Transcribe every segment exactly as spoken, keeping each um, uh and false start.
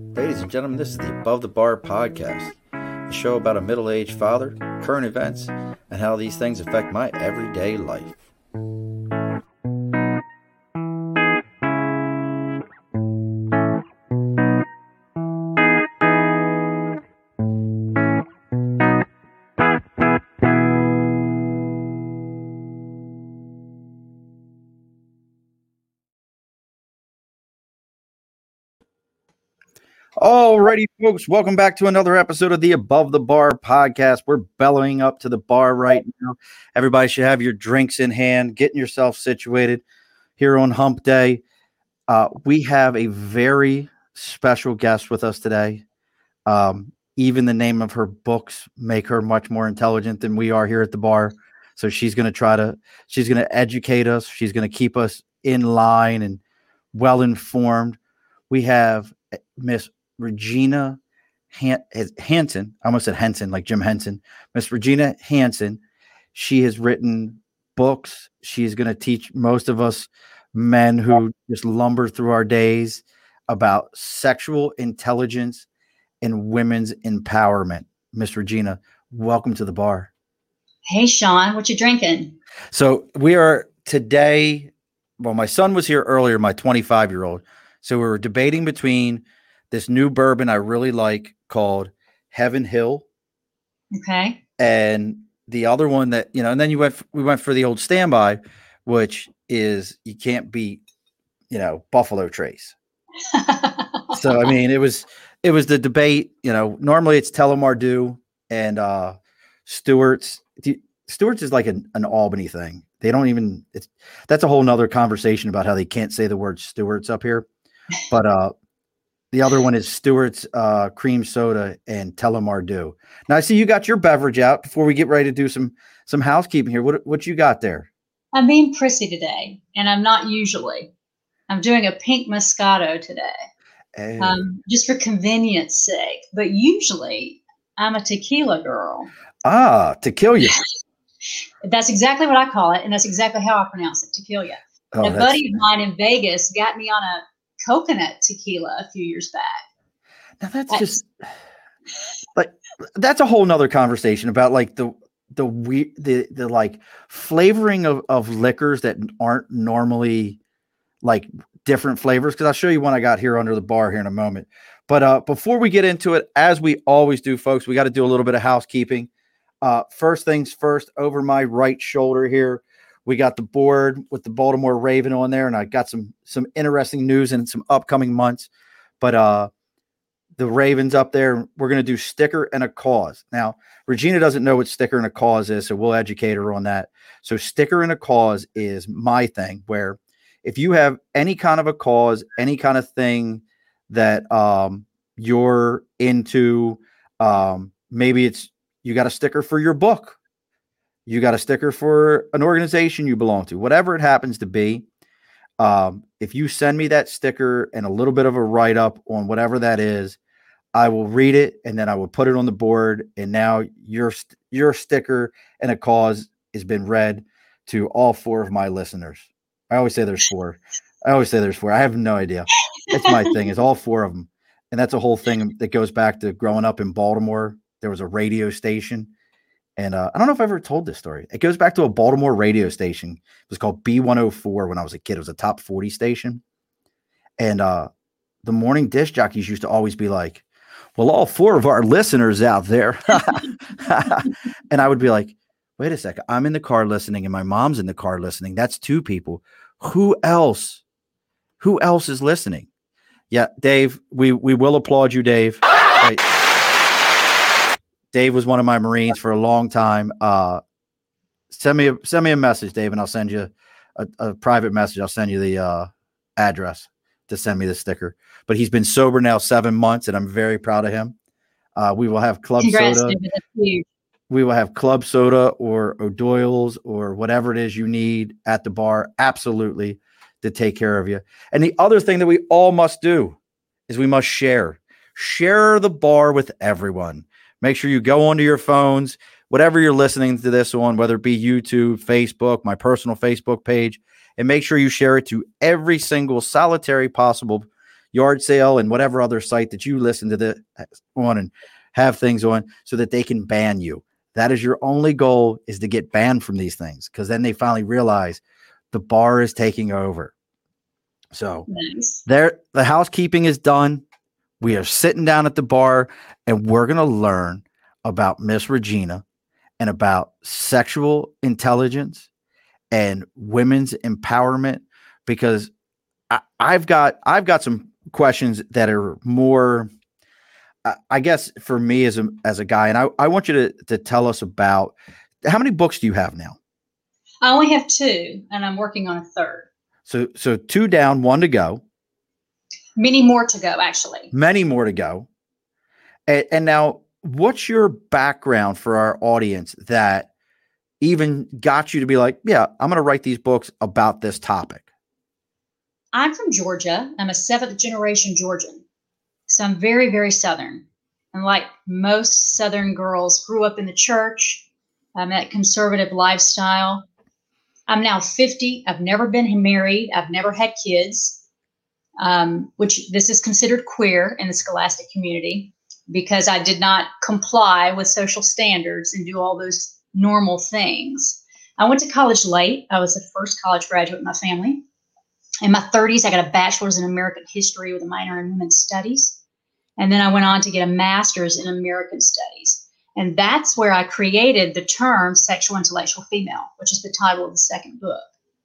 Ladies and gentlemen, this is the Above the Bar podcast, a show about a middle-aged father, current events, and how these things affect my everyday life. Alrighty, folks, welcome back to another episode of the Above the Bar podcast. We're bellowing up to the bar right now. Everybody should have your drinks in hand, getting yourself situated here on Hump Day. Uh, we have a very special guest with us today. Um, even the name of her books make her much more intelligent than we are here at the bar. So she's going to try to, she's going to educate us. She's going to keep us in line and well informed. We have Miss Regina Han- Hanson. I almost said Henson, like Jim Henson. Miss Regina Hanson. She has written books. She is going to teach most of us men who just lumber through our days about sexual intelligence and women's empowerment. Miss Regina, welcome to the bar. Hey, Sean, what you drinking? So we are today. Well, my son was here earlier, my twenty-five-year-old. So we were debating between this new bourbon I really like called Heaven Hill. Okay. And the other one that, you know, and then you went, we went for the old standby, which is you can't beat, you know, Buffalo Trace. So, I mean, it was, it was the debate, you know, normally it's Tullamore Dew and uh, Stewart's. Stewart's is like an, an Albany thing. They don't even, it's, that's a whole nother conversation about how they can't say the word Stewart's up here. But uh, the other one is Stewart's uh, cream soda and Tullamore Dew. Now I see you got your beverage out before we get ready to do some some housekeeping here. What what you got there? I'm being prissy today, and I'm not usually. I'm doing a pink Moscato today, Hey. um, just for convenience sake. But usually, I'm a tequila girl. Ah, tequila. That's exactly what I call it, and that's exactly how I pronounce it, tequila. Oh, a buddy of mine in Vegas got me on a coconut tequila a few years back. Now that's just like, that's a whole nother conversation about like the, the, we, the, the like flavoring of, of liquors that aren't normally like different flavors. Cause I'll show you one I got here under the bar here in a moment. But uh, before we get into it, as we always do, folks, we got to do a little bit of housekeeping. Uh, first things first, over my right shoulder here, we got the board with the Baltimore Raven on there, and I got some some interesting news in some upcoming months. But uh, the Ravens up there, we're going to do sticker and a cause. Now, Regina doesn't know what sticker and a cause is, so we'll educate her on that. So sticker and a cause is my thing, where if you have any kind of a cause, any kind of thing that um, you're into, um, maybe it's you got a sticker for your book. You got a sticker for an organization you belong to, whatever it happens to be. Um, if you send me that sticker and a little bit of a write-up on whatever that is, I will read it and then I will put it on the board. And now your, your sticker and a cause has been read to all four of my listeners. I always say there's four. I always say there's four. I have no idea. It's my thing. It's all four of them. And that's a whole thing that goes back to growing up in Baltimore. There was a radio station. And uh, I don't know if I ever told this story. It goes back to a Baltimore radio station. It was called B one oh four when I was a kid. It was a top forty station. And uh, the morning disc jockeys used to always be like, well, all four of our listeners out there. And I would be like, wait a second. I'm in the car listening and my mom's in the car listening. That's two people. Who else? Who else is listening? Yeah, Dave, we, we will applaud you, Dave. Right. Dave was one of my Marines for a long time. Uh, send me a, send me a message, Dave, and I'll send you a, a private message. I'll send you the uh, address to send me the sticker. But he's been sober now seven months, and I'm very proud of him. Uh, we will have club Congrats, soda. David. We will have club soda or O'Doyle's or whatever it is you need at the bar. Absolutely, to take care of you. And the other thing that we all must do is we must share. Share the bar with everyone. Make sure you go onto your phones, whatever you're listening to this on, whether it be YouTube, Facebook, my personal Facebook page, and make sure you share it to every single solitary possible Yard Sale and whatever other site that you listen to the on and have things on so that they can ban you. That is your only goal, is to get banned from these things, because then they finally realize the bar is taking over. So Nice. there, the housekeeping is done. We are sitting down at the bar and we're going to learn about Miss Regina and about sexual intelligence and women's empowerment, because I, I've got, I've got some questions that are more, I guess, for me as a, as a guy. And I, I want you to, to tell us about, how many books do you have now? I only have two, and I'm working on a third. So, so two down, one to go. Many more to go, actually. Many more to go. And, and now, what's your background for our audience that even got you to be like, yeah, I'm going to write these books about this topic? I'm from Georgia. I'm a seventh generation Georgian. So I'm very, very Southern. And like most Southern girls, grew up in the church, um, that conservative lifestyle. I'm now fifty. I've never been married. I've never had kids, um, which this is considered queer in the scholastic community, because I did not comply with social standards and do all those normal things. I went to college late. I was the first college graduate in my family. In my thirties, I got a bachelor's in American history with a minor in women's studies. And then I went on to get a master's in American studies. And that's where I created the term sexual intellectual female, which is the title of the second book,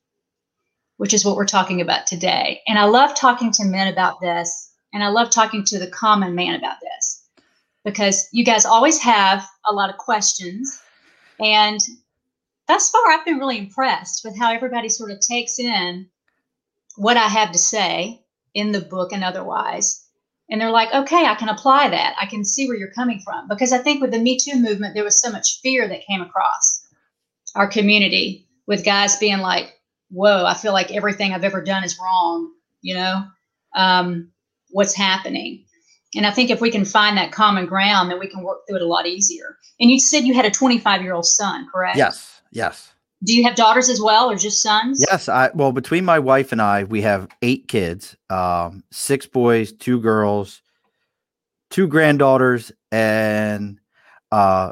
which is what we're talking about today. And I love talking to men about this. And I love talking to the common man about this, because you guys always have a lot of questions. And thus far, I've been really impressed with how everybody sort of takes in what I have to say in the book and otherwise. And they're like, okay, I can apply that. I can see where you're coming from. Because I think with the Me Too movement, there was so much fear that came across our community, with guys being like, whoa, I feel like everything I've ever done is wrong. You know, um, what's happening? And I think if we can find that common ground, then we can work through it a lot easier. And you said you had a twenty-five year old son, correct? Yes. Yes. Do you have daughters as well, or just sons? Yes. I, well, between my wife and I, we have eight kids, um, six boys, two girls, two granddaughters. And, uh,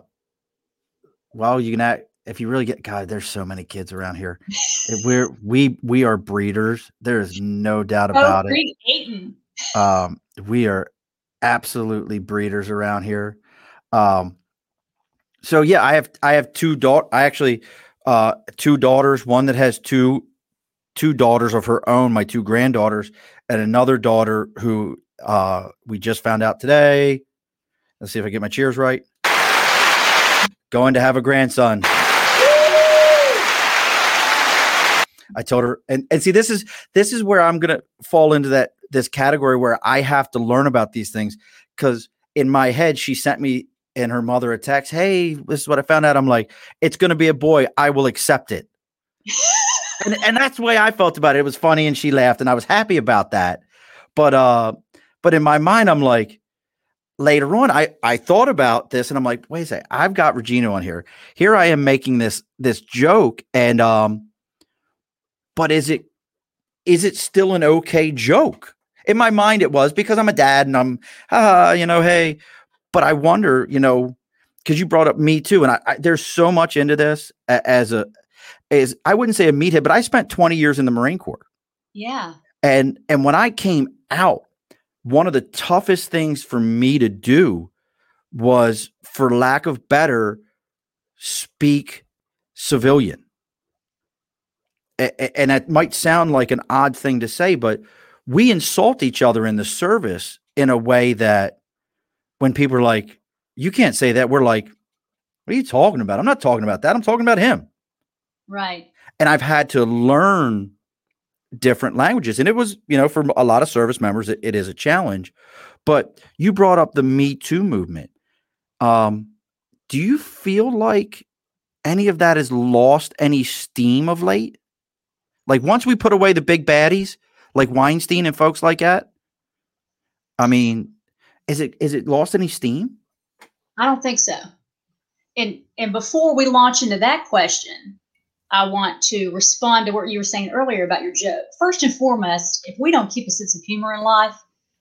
well, you can act, if you really get, God, there's so many kids around here. We're, we, we are breeders. There is no doubt about oh, it. Aiden. Um, we are absolutely breeders around here. Um, so yeah, I have, I have two daughters. I actually, uh, two daughters, one that has two, two daughters of her own, my two granddaughters, and another daughter who, uh, we just found out today. Let's see if I get my cheers right. Going to have a grandson. I told her, and, and see, this is, this is where I'm going to fall into that, this category where I have to learn about these things. Cause in my head, she sent me and her mother a text. Hey, this is what I found out. I'm like, it's going to be a boy. I will accept it. and, and that's the way I felt about it. It was funny. And she laughed and I was happy about that. But, uh, but in my mind, I'm like, later on, I, I thought about this and I'm like, wait a second, I've got Regina on here. Here I am making this, this joke. And, um, but is it, is it still an okay joke? In my mind, it was, because I'm a dad and I'm, uh, you know, hey, but I wonder, you know, because you brought up Me Too, and I, I there's so much into this as a, as I wouldn't say a meathead, but I spent twenty years in the Marine Corps. Yeah. And, and when I came out, one of the toughest things for me to do was, for lack of better, speak civilian. A- and it might sound like an odd thing to say, but we insult each other in the service in a way that when people are like, you can't say that, we're like, what are you talking about? I'm not talking about that. I'm talking about him. Right. And I've had to learn different languages. And it was, you know, for a lot of service members, it, it is a challenge. But you brought up the Me Too movement. Um, do you feel like any of that has lost any steam of late? Like, once we put away the big baddies, like Weinstein and folks like that, I mean, is it is it lost any steam? I don't think so. And and before we launch into that question, I want to respond to what you were saying earlier about your joke. First and foremost, if we don't keep a sense of humor in life,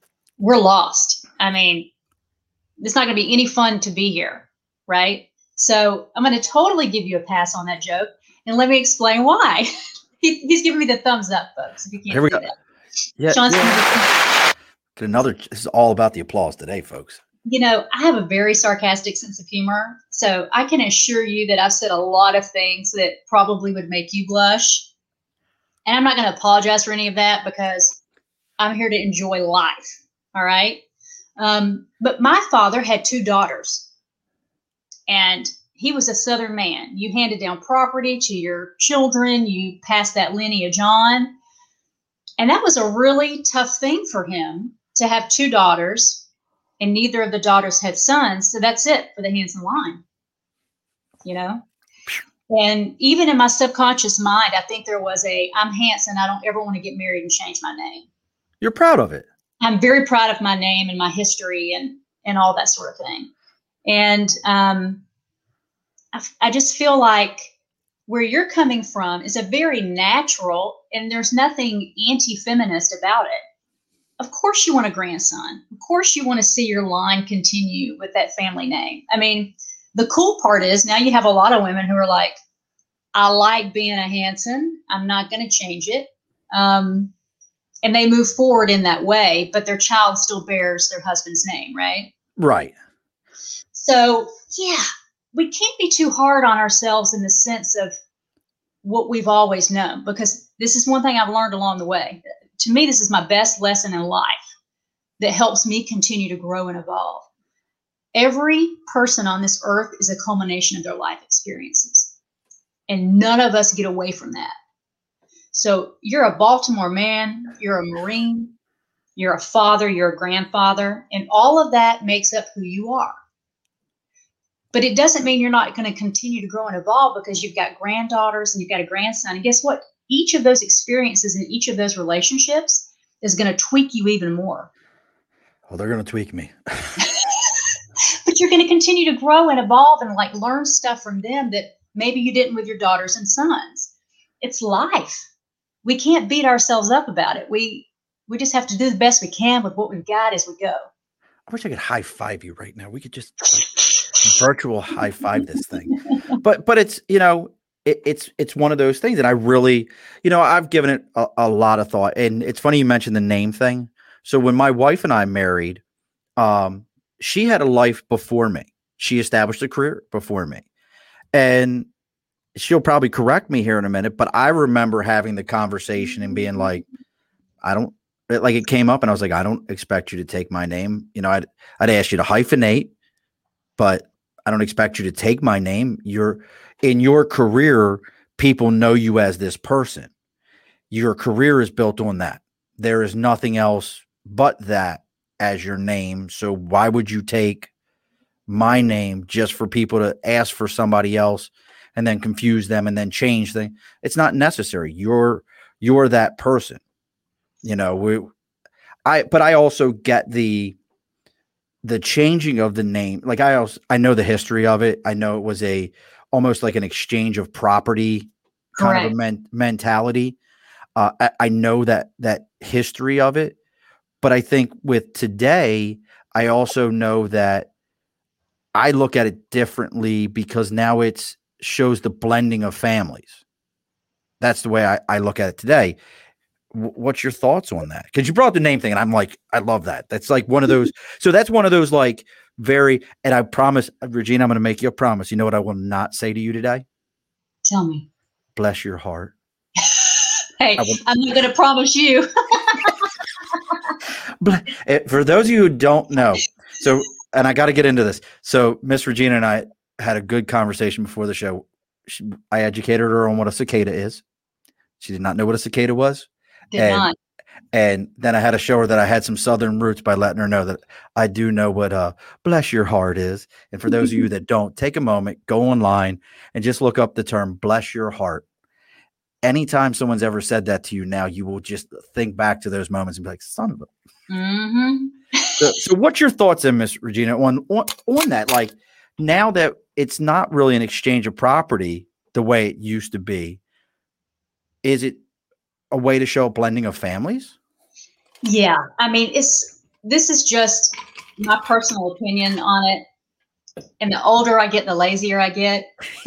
we're lost. I mean, it's not going to be any fun to be here, right? So I'm going to totally give you a pass on that joke, and let me explain why. he, he's giving me the thumbs up, folks. If you can't Here we see go. that, Yeah, Sean's giving me the thumbs yeah. Get another. This is all about the applause today, folks. You know, I have a very sarcastic sense of humor, so I can assure you that I've said a lot of things that probably would make you blush. And I'm not going to apologize for any of that because I'm here to enjoy life. All right. Um, but my father had two daughters, and he was a Southern man. You handed down property to your children, you passed that lineage on. And that was a really tough thing for him to have two daughters, and neither of the daughters had sons. So that's it for the Hanson line, you know? And even in my subconscious mind, I think there was a, I'm Hanson, I don't ever want to get married and change my name. You're proud of it. I'm very proud of my name and my history and, and all that sort of thing. And um, I, I just feel like where you're coming from is a very natural, and there's nothing anti-feminist about it. Of course you want a grandson. Of course you want to see your line continue with that family name. I mean, the cool part is now you have a lot of women who are like, I like being a Hanson. I'm not going to change it. Um, and they move forward in that way, but their child still bears their husband's name, right? Right. So, yeah, we can't be too hard on ourselves in the sense of what we've always known, because this is one thing I've learned along the way. To me, this is my best lesson in life that helps me continue to grow and evolve. Every person on this earth is a culmination of their life experiences, and none of us get away from that. So you're a Baltimore man, you're a Marine, you're a father, you're a grandfather, and all of that makes up who you are. But it doesn't mean you're not going to continue to grow and evolve because you've got granddaughters and you've got a grandson. And guess what? Each of those experiences and each of those relationships is going to tweak you even more. Oh, they're going to tweak me. But you're going to continue to grow and evolve and like learn stuff from them that maybe you didn't with your daughters and sons. It's life. We can't beat ourselves up about it. We we just have to do the best we can with what we've got as we go. I wish I could high five you right now. We could just like, virtual high five this thing. But but it's, you know, it, it's it's one of those things. And I really, you know, I've given it a, a lot of thought. And it's funny you mentioned the name thing. So when my wife and I married, um, she had a life before me. She established a career before me. And she'll probably correct me here in a minute, but I remember having the conversation and being like, I don't, like it came up and I was like, I don't expect you to take my name. You know, I'd, I'd ask you to hyphenate, but I don't expect you to take my name. You're in your career. People know you as this person. Your career is built on that. There is nothing else but that as your name. So why would you take my name just for people to ask for somebody else and then confuse them and then change things? It's not necessary. You're, you're that person. You know, we, I, but I also get the, the changing of the name. Like I also, I know the history of it. I know it was a, almost like an exchange of property kind Correct. of a men, mentality. Uh, I, I know that, that history of it, but I think with today, I also know that I look at it differently because now it's shows the blending of families. That's the way I, I look at it today. What's your thoughts on that? Because you brought up the name thing, and I'm like, I love that. That's like one of those. So that's one of those like very. And I promise, Regina, I'm going to make you a promise. You know what I will not say to you today? Tell me. Bless your heart. Hey, will, I'm not going to promise you. For those of you who don't know, so and I got to get into this. So Miss Regina and I had a good conversation before the show. She, I educated her on what a cicada is. She did not know what a cicada was. Did and, not. And then I had to show her that I had some Southern roots by letting her know that I do know what uh, bless your heart is. And for those of you that don't, take a moment, go online and just look up the term bless your heart. Anytime someone's ever said that to you now, you will just think back to those moments and be like, son of a. Mm-hmm. so, so what's your thoughts then, Miss Regina, on, on, on that? Like now that it's not really an exchange of property the way it used to be, is it a way to show a blending of families? Yeah. I mean, it's, this is just my personal opinion on it. And the older I get, the lazier I get.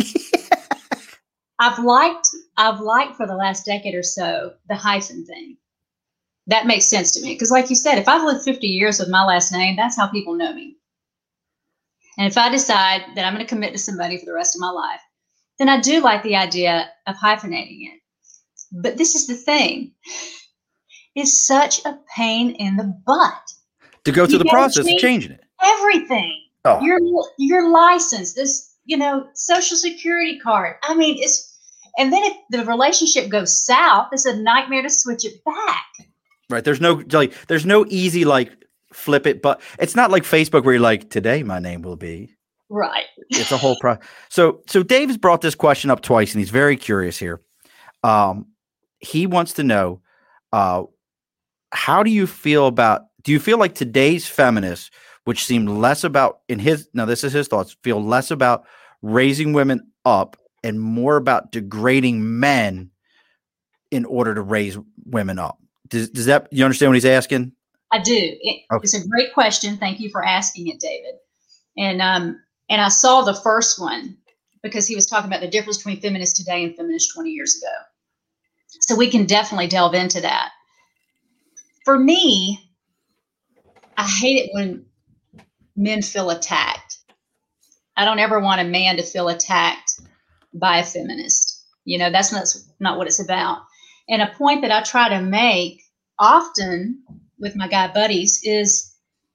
I've liked, I've liked for the last decade or so, the hyphen thing. That makes sense to me. Because like you said, if I've lived fifty years with my last name, that's how people know me. And if I decide that I'm going to commit to somebody for the rest of my life, then I do like the idea of hyphenating it. But this is the thing. It's such a pain in the butt. To go through you the process of changing it. Everything. Oh. Your, your license, this, you know, social security card. I mean, it's, and then if the relationship goes south, it's a nightmare to switch it back. Right. There's no, like, there's no easy, like, flip it, but it's not like Facebook where you're like, today my name will be. Right. It's a whole pro. So, so Dave has brought this question up twice and he's very curious here. Um, he wants to know, uh, how do you feel about, do you feel like today's feminists, which seem less about in his, now this is his thoughts, feel less about raising women up and more about degrading men in order to raise women up? Does, does that, you understand what he's asking? I do. It, okay. It's a great question. Thank you for asking it, David. And, um, and I saw the first one because he was talking about the difference between feminists today and feminists twenty years ago. So we can definitely delve into that. For me, I hate it when men feel attacked. I don't ever want a man to feel attacked by a feminist. You know, that's not, not what it's about. And a point that I try to make often with my guy buddies is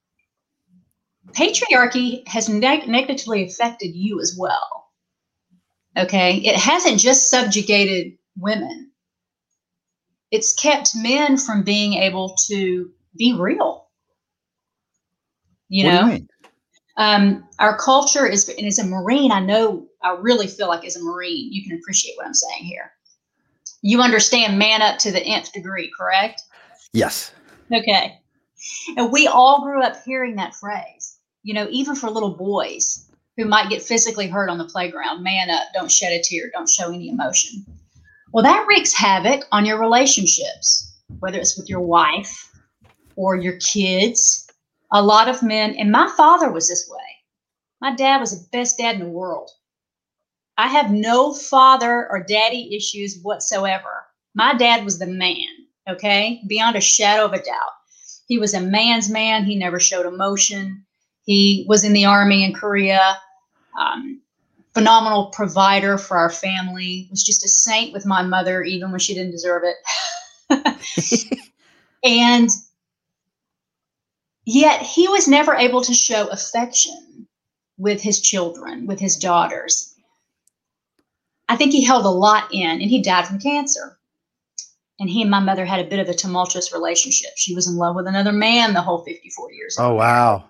patriarchy has neg- negatively affected you as well. Okay. It hasn't just subjugated women. It's kept men from being able to be real. You what know, do you mean? Um, our culture is, and as a Marine, I know, I really feel like as a Marine, you can appreciate what I'm saying here. You understand man up to the nth degree, correct? Yes. Okay. And we all grew up hearing that phrase, you know, even for little boys who might get physically hurt on the playground, man up, don't shed a tear, don't show any emotion. Well, that wreaks havoc on your relationships, whether it's with your wife or your kids. A lot of men, and my father was this way. My dad was the best dad in the world. I have no father or daddy issues whatsoever. My dad was the man, okay? Beyond a shadow of a doubt. He was a man's man. He never showed emotion. He was in the army in Korea. Um, phenomenal provider for our family. Was just a saint with my mother, even when she didn't deserve it. And yet he was never able to show affection with his children, with his daughters. I think he held a lot in, and he died from cancer. And he and my mother had a bit of a tumultuous relationship. She was in love with another man the whole fifty-four years. Oh, wow.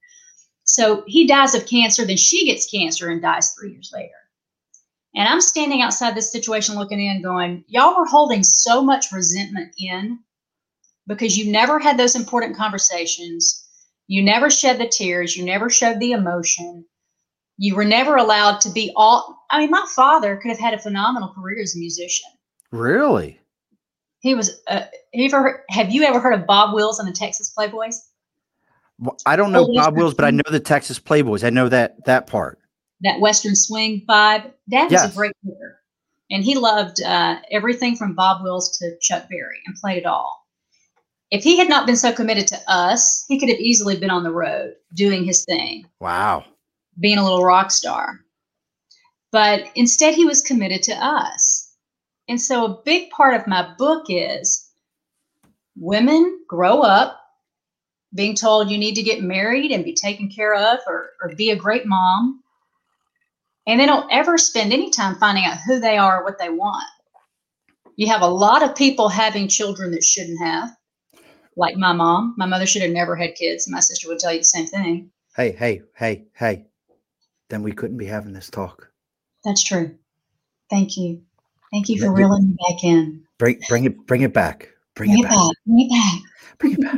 So he dies of cancer, then she gets cancer and dies three years later. And I'm standing outside this situation looking in going, y'all were holding so much resentment in because you never had those important conversations. You never shed the tears. You never showed the emotion. You were never allowed to be all, I mean, my father could have had a phenomenal career as a musician. Really? He was, uh, have you ever, have you ever heard of Bob Wills and the Texas Playboys? Well, I don't know Bob Wills, but I know the Texas Playboys. I know that, that part. That Western swing vibe. Dad was Yes. a great player. And he loved uh, everything from Bob Wills to Chuck Berry and played it all. If he had not been so committed to us, he could have easily been on the road doing his thing. Wow. Being a little rock star. But instead he was committed to us. And so a big part of my book is women grow up being told you need to get married and be taken care of or, or be a great mom. And they don't ever spend any time finding out who they are or what they want. You have a lot of people having children that shouldn't have, like my mom. My mother should have never had kids. My sister would tell you the same thing. Hey, hey, hey, hey. Then we couldn't be having this talk. That's true. Thank you. Thank you for reeling me back in. Bring, bring it, bring it back. Bring, Bring it, it back. back. Bring it back. Bring it back.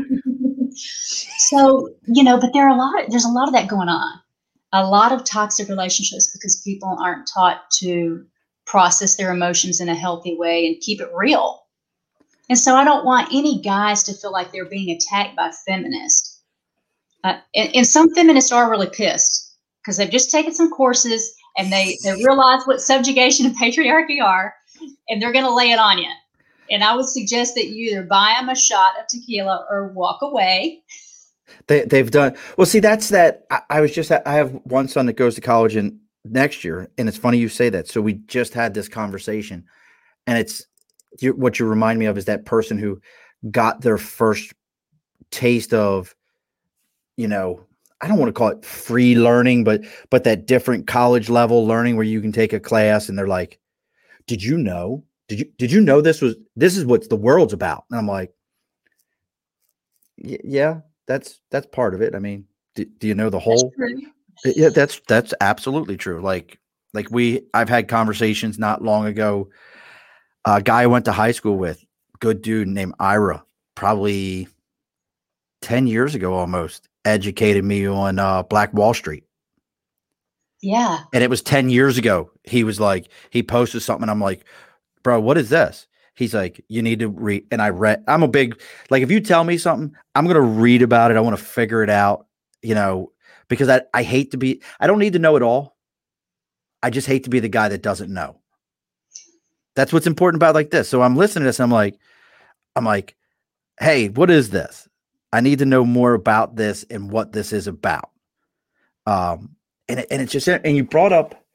So, you know, but there are a lot of, there's a lot of that going on. A lot of toxic relationships because people aren't taught to process their emotions in a healthy way and keep it real. And so I don't want any guys to feel like they're being attacked by feminists Uh, and, and some feminists are really pissed because they've just taken some courses and they, they realize what subjugation and patriarchy are, and they're going to lay it on you. And I would suggest that you either buy them a shot of tequila or walk away. They, they've done well. See, that's that. I, I was just I have one son that goes to college in next year, and it's funny you say that. So we just had this conversation, and it's you, what you remind me of is that person who got their first taste of, you know, I don't want to call it free learning, but but that different college level learning where you can take a class and they're like, "Did you know? Did you did you know this was this is what the world's about?" And I'm like, "Yeah." That's that's part of it. I mean, do, do you know the whole? Yeah, that's that's absolutely true. Like like we, I've had conversations not long ago. A guy I went to high school with, good dude named Ira, probably ten years ago almost, educated me on uh, Black Wall Street. Yeah, and it was ten years ago. He was like, he posted something, and I'm like, bro, what is this? He's like, you need to read. And I read, I'm a big, like, if you tell me something, I'm going to read about it. I want to figure it out, you know, because I, I hate to be, I don't need to know it all. I just hate to be the guy that doesn't know. That's what's important about like this. So I'm listening to this. I'm like, I'm like, hey, what is this? I need to know more about this and what this is about. Um, and, it, and it's just, and you brought up,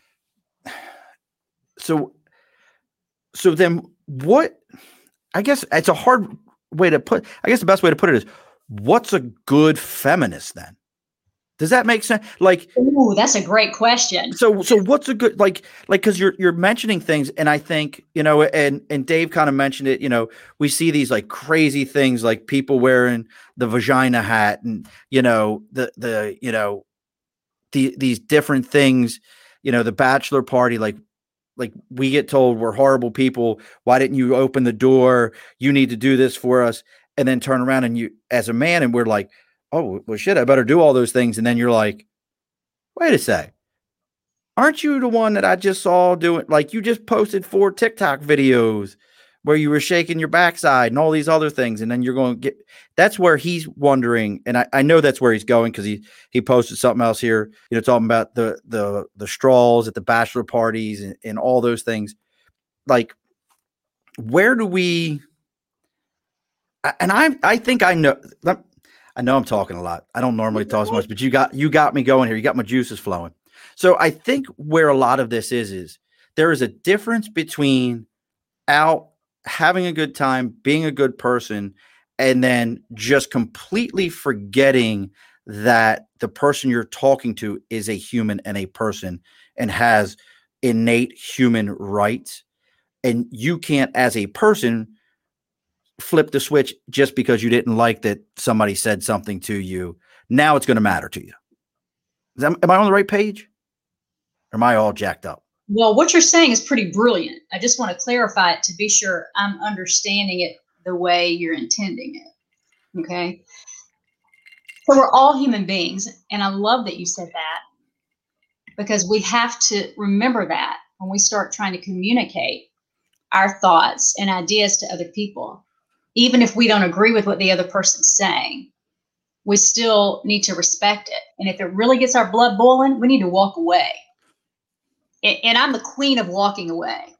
so, so then what, I guess it's a hard way to put, I guess the best way to put it is, what's a good feminist then? Does that make sense? Like, ooh, that's a great question. So, so what's a good, like, like, cause you're, you're mentioning things. And I think, you know, and, and Dave kind of mentioned it, you know, we see these like crazy things, like people wearing the vagina hat and, you know, the, the, you know, the, these different things, you know, the bachelor party, like, like we get told we're horrible people. Why didn't you open the door? You need to do this for us. And then turn around and you, as a man, and we're like, oh, well, shit, I better do all those things. And then you're like, wait a sec. Aren't you the one that I just saw doing, like you just posted four TikTok videos where you were shaking your backside and all these other things. And then you're going to get, that's where he's wondering. And I, I know that's where he's going, because he, he posted something else here, you know, talking about the, the, the straws at the bachelor parties and, and all those things. Like, where do we, and I, I think I know, I know I'm talking a lot. I don't normally talk so much, but you got, you got me going here. You got my juices flowing. So I think where a lot of this is, is there is a difference between out having a good time, being a good person, and then just completely forgetting that the person you're talking to is a human and a person and has innate human rights. And you can't, as a person, flip the switch just because you didn't like that somebody said something to you. Now it's going to matter to you. Is that, am I on the right page? Or am I all jacked up? Well, what you're saying is pretty brilliant. I just want to clarify it to be sure I'm understanding it the way you're intending it. Okay. So we're all human beings. And I love that you said that, because we have to remember that when we start trying to communicate our thoughts and ideas to other people. Even if we don't agree with what the other person's saying, we still need to respect it. And if it really gets our blood boiling, we need to walk away. And I'm the queen of walking away.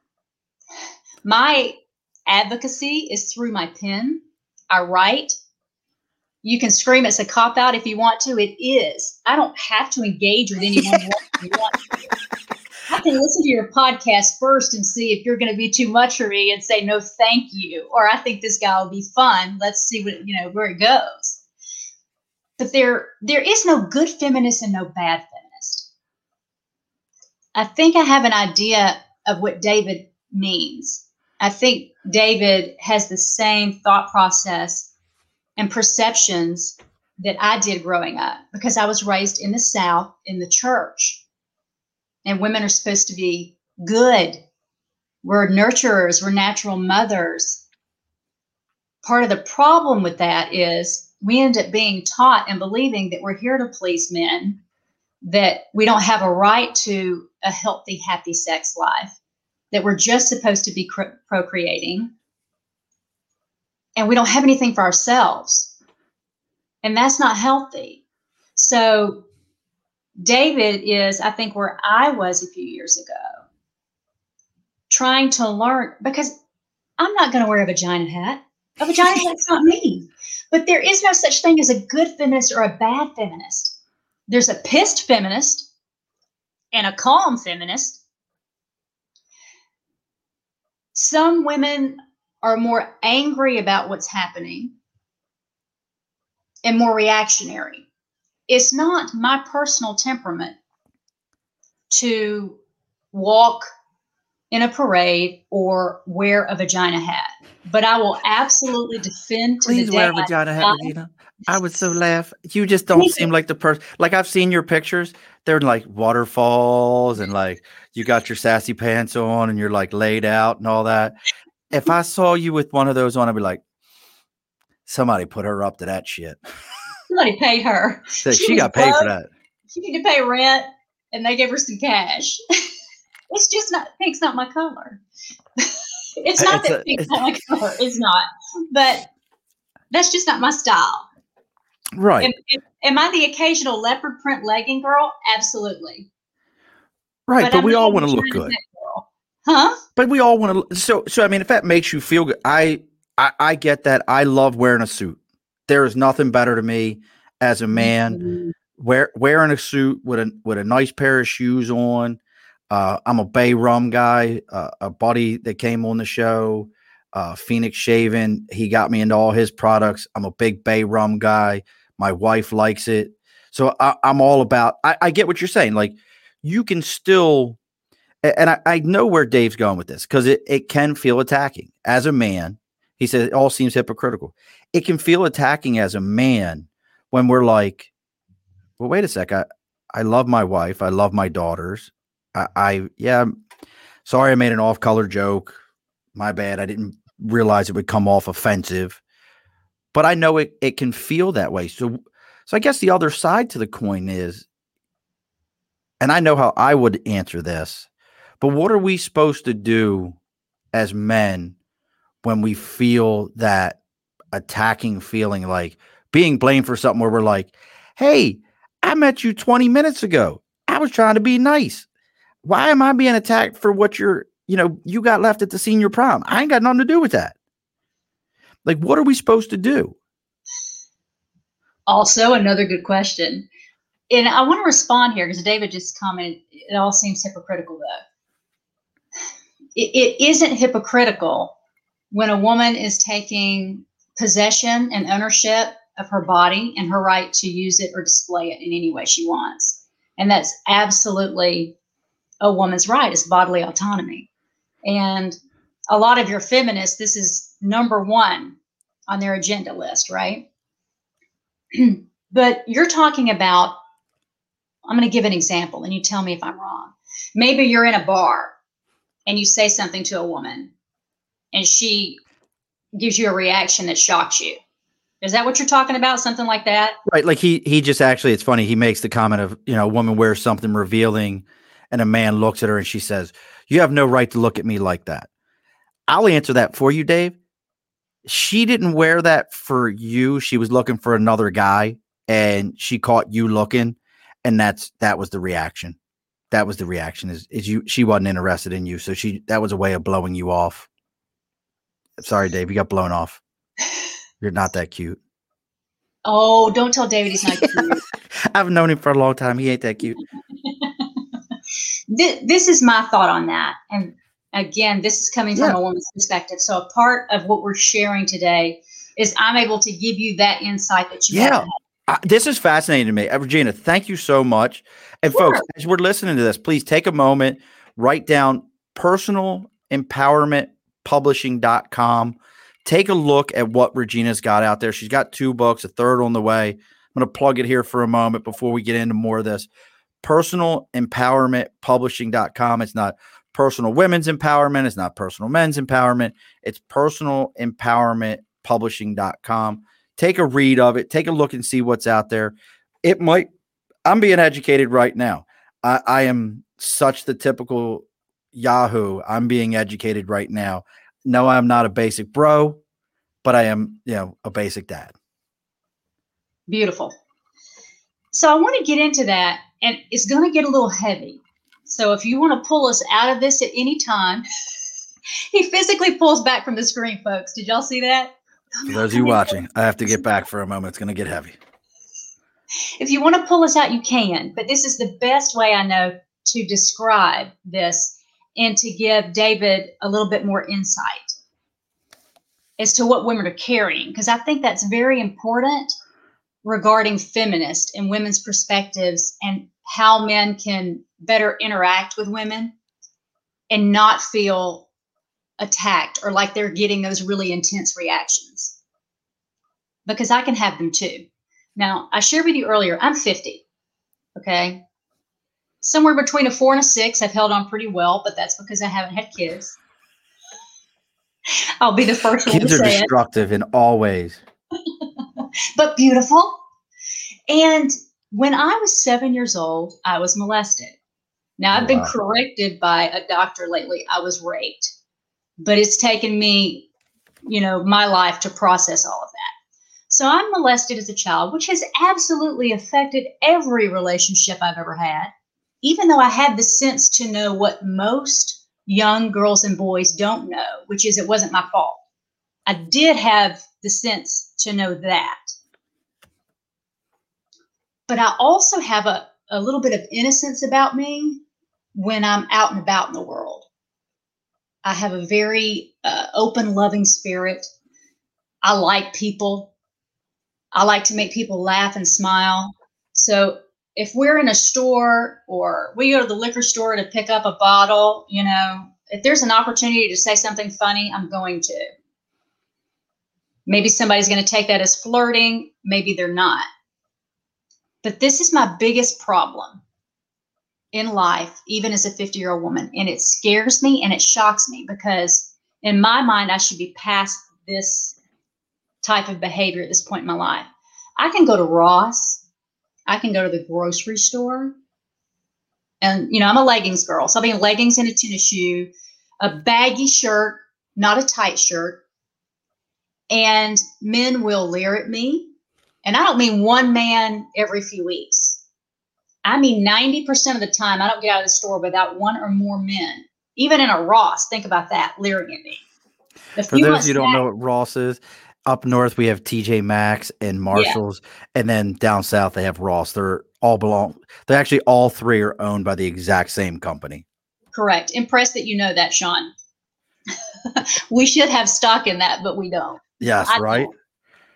My advocacy is through my pen. I write. You can scream it's a cop-out if you want to. It is. I don't have to engage with anyone. I can listen to your podcast first and see if you're going to be too much for me and say, no, thank you. Or I think this guy will be fun. Let's see what, you know, where it goes. But there, there is no good feminist and no bad feminist. I think I have an idea of what David means. I think David has the same thought process and perceptions that I did growing up, because I was raised in the South in the church. And women are supposed to be good. We're nurturers. We're natural mothers. Part of the problem with that is we end up being taught and believing that we're here to please men, that we don't have a right to a healthy, happy sex life, that we're just supposed to be cr- procreating, and we don't have anything for ourselves. And that's not healthy. So David is, I think, where I was a few years ago, trying to learn, because I'm not going to wear a vagina hat. A vagina hat's not me. But there is no such thing as a good feminist or a bad feminist. There's a pissed feminist and a calm feminist. Some women are more angry about what's happening and more reactionary. It's not my personal temperament to walk in a parade or wear a vagina hat, but I will absolutely defend to Please the wear day a vagina I hat, die. Regina. I would so laugh. You just don't seem like the person. Like I've seen your pictures. They're like waterfalls and like you got your sassy pants on and you're like laid out and all that. If I saw you with one of those on, I'd be like, somebody put her up to that shit. Somebody paid her. So she, she got paid broke. For that. She needed to pay rent, and they gave her some cash. It's just not, pink's not my color. It's not it's that a, pink's not my color. It's not. But that's just not my style. Right. Am, am I the occasional leopard print legging girl? Absolutely. Right, but, but we all want to look good. Huh? But we all want to. So, so I mean, if that makes you feel good, I, I, I get that. I love wearing a suit. There is nothing better to me as a man. Mm-hmm. Wear, wearing a suit with a with a nice pair of shoes on. Uh, I'm a Bay Rum guy. Uh, a buddy that came on the show, uh, Phoenix Shaving, he got me into all his products. I'm a big Bay Rum guy. My wife likes it. So I, I'm all about, I, I get what you're saying. Like you can still, and I, I know where Dave's going with this because it, it can feel attacking as a man. He said it all seems hypocritical. It can feel attacking as a man when we're like, well, wait a sec. I, I love my wife. I love my daughters. I, I yeah, sorry I made an off-color joke. My bad. I didn't realize it would come off offensive. But I know it, it can feel that way. So, so I guess the other side to the coin is, and I know how I would answer this, but what are we supposed to do as men when we feel that attacking feeling, like being blamed for something where we're like, hey, I met you twenty minutes ago. I was trying to be nice. Why am I being attacked for what you're, you know, you got left at the senior prom? I ain't got nothing to do with that. Like, what are we supposed to do? Also, another good question. And I want to respond here because David just commented, it all seems hypocritical, though. It, it isn't hypocritical when a woman is taking possession and ownership of her body and her right to use it or display it in any way she wants. And that's absolutely a woman's right. It's bodily autonomy. And a lot of your feminists, this is number one on their agenda list, right? But you're talking about, I'm going to give an example and you tell me if I'm wrong. Maybe you're in a bar and you say something to a woman and she gives you a reaction that shocks you. Is that what you're talking about? Something like that? Right. Like he, he just actually, it's funny. He makes the comment of, you know, a woman wears something revealing and a man looks at her and she says, you have no right to look at me like that. I'll answer that for you, Dave. She didn't wear that for you. She was looking for another guy and she caught you looking. And that's, that was the reaction. That was the reaction is, is you, she wasn't interested in you. So she, that was a way of blowing you off. Sorry, Dave, you got blown off. You're not that cute. Oh, don't tell David he's not cute. I've known him for a long time. He ain't that cute. this, this is my thought on that. And again, this is coming from yeah. a woman's perspective. So a part of what we're sharing today is I'm able to give you that insight that you yeah. have. Uh, this is fascinating to me. Uh, Regina, thank you so much. And sure. folks, as we're listening to this, please take a moment, write down personal empowerment publishing dot com. Take a look at what Regina's got out there. She's got two books, a third on the way. I'm going to plug it here for a moment before we get into more of this. personal empowerment publishing dot com. It's not personal women's empowerment. It's not personal men's empowerment. It's personal empowerment publishing dot com. Take a read of it. Take a look and see what's out there. It might, I'm being educated right now. I, I am such the typical Yahoo. I'm being educated right now. No, I'm not a basic bro, but I am, you know, a basic dad. Beautiful. So I want to get into that, and it's going to get a little heavy. So if you want to pull us out of this at any time, he physically pulls back from the screen, folks. Did y'all see that? For those of you watching, I have to get back for a moment. It's going to get heavy. If you want to pull us out, you can. But this is the best way I know to describe this and to give David a little bit more insight as to what women are carrying, because I think that's very important regarding feminist and women's perspectives and how men can better interact with women and not feel attacked or like they're getting those really intense reactions, because I can have them too. Now, I shared with you earlier, I'm fifty, okay? Somewhere between a four and a six. I've held on pretty well, but that's because I haven't had kids. I'll be the first one to say it. Kids are destructive in all ways. But beautiful. And when I was seven years old, I was molested. Now, I've been Wow. corrected by a doctor lately. I was raped. But it's taken me, you know, my life to process all of that. So I'm molested as a child, which has absolutely affected every relationship I've ever had, even though I had the sense to know what most young girls and boys don't know, which is it wasn't my fault. I did have the sense to know that. But I also have a, a little bit of innocence about me when I'm out and about in the world. I have a very uh, open, loving spirit. I like people. I like to make people laugh and smile. So if we're in a store or we go to the liquor store to pick up a bottle, you know, if there's an opportunity to say something funny, I'm going to. Maybe somebody's going to take that as flirting. Maybe they're not. But this is my biggest problem in life, even as a fifty-year-old woman. And it scares me and it shocks me because in my mind, I should be past this type of behavior at this point in my life. I can go to Ross. I can go to the grocery store. And, you know, I'm a leggings girl. So I'll be in leggings and a tennis shoe, a baggy shirt, not a tight shirt. And men will leer at me. And I don't mean one man every few weeks. I mean ninety percent of the time, I don't get out of the store without one or more men. Even in a Ross, think about that, leering at me. A For few those months of you who don't back- know what Ross is, up north we have T J Maxx and Marshalls, and then down south they have Ross. They're all belong. They actually all three are owned by the exact same company. Correct. Impressed that you know that, Sean. We should have stock in that, but we don't. Yes, I right? don't.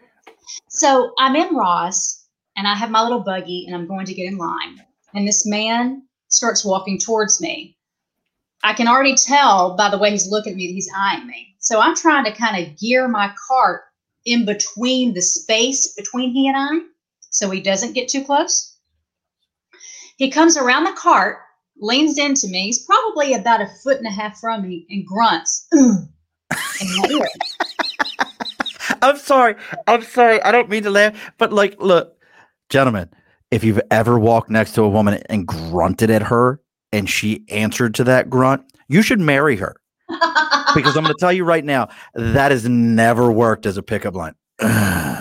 So I'm in Ross and I have my little buggy and I'm going to get in line. And this man starts walking towards me. I can already tell by the way he's looking at me that he's eyeing me. So I'm trying to kind of gear my cart in between the space between he and I so he doesn't get too close. He comes around the cart, leans into me. He's probably about a foot and a half from me and grunts. In my ear. I'm sorry. I'm sorry. I don't mean to laugh, but like, look, gentlemen, if you've ever walked next to a woman and grunted at her and she answered to that grunt, you should marry her. Because I'm going to tell you right now, that has never worked as a pickup line. It,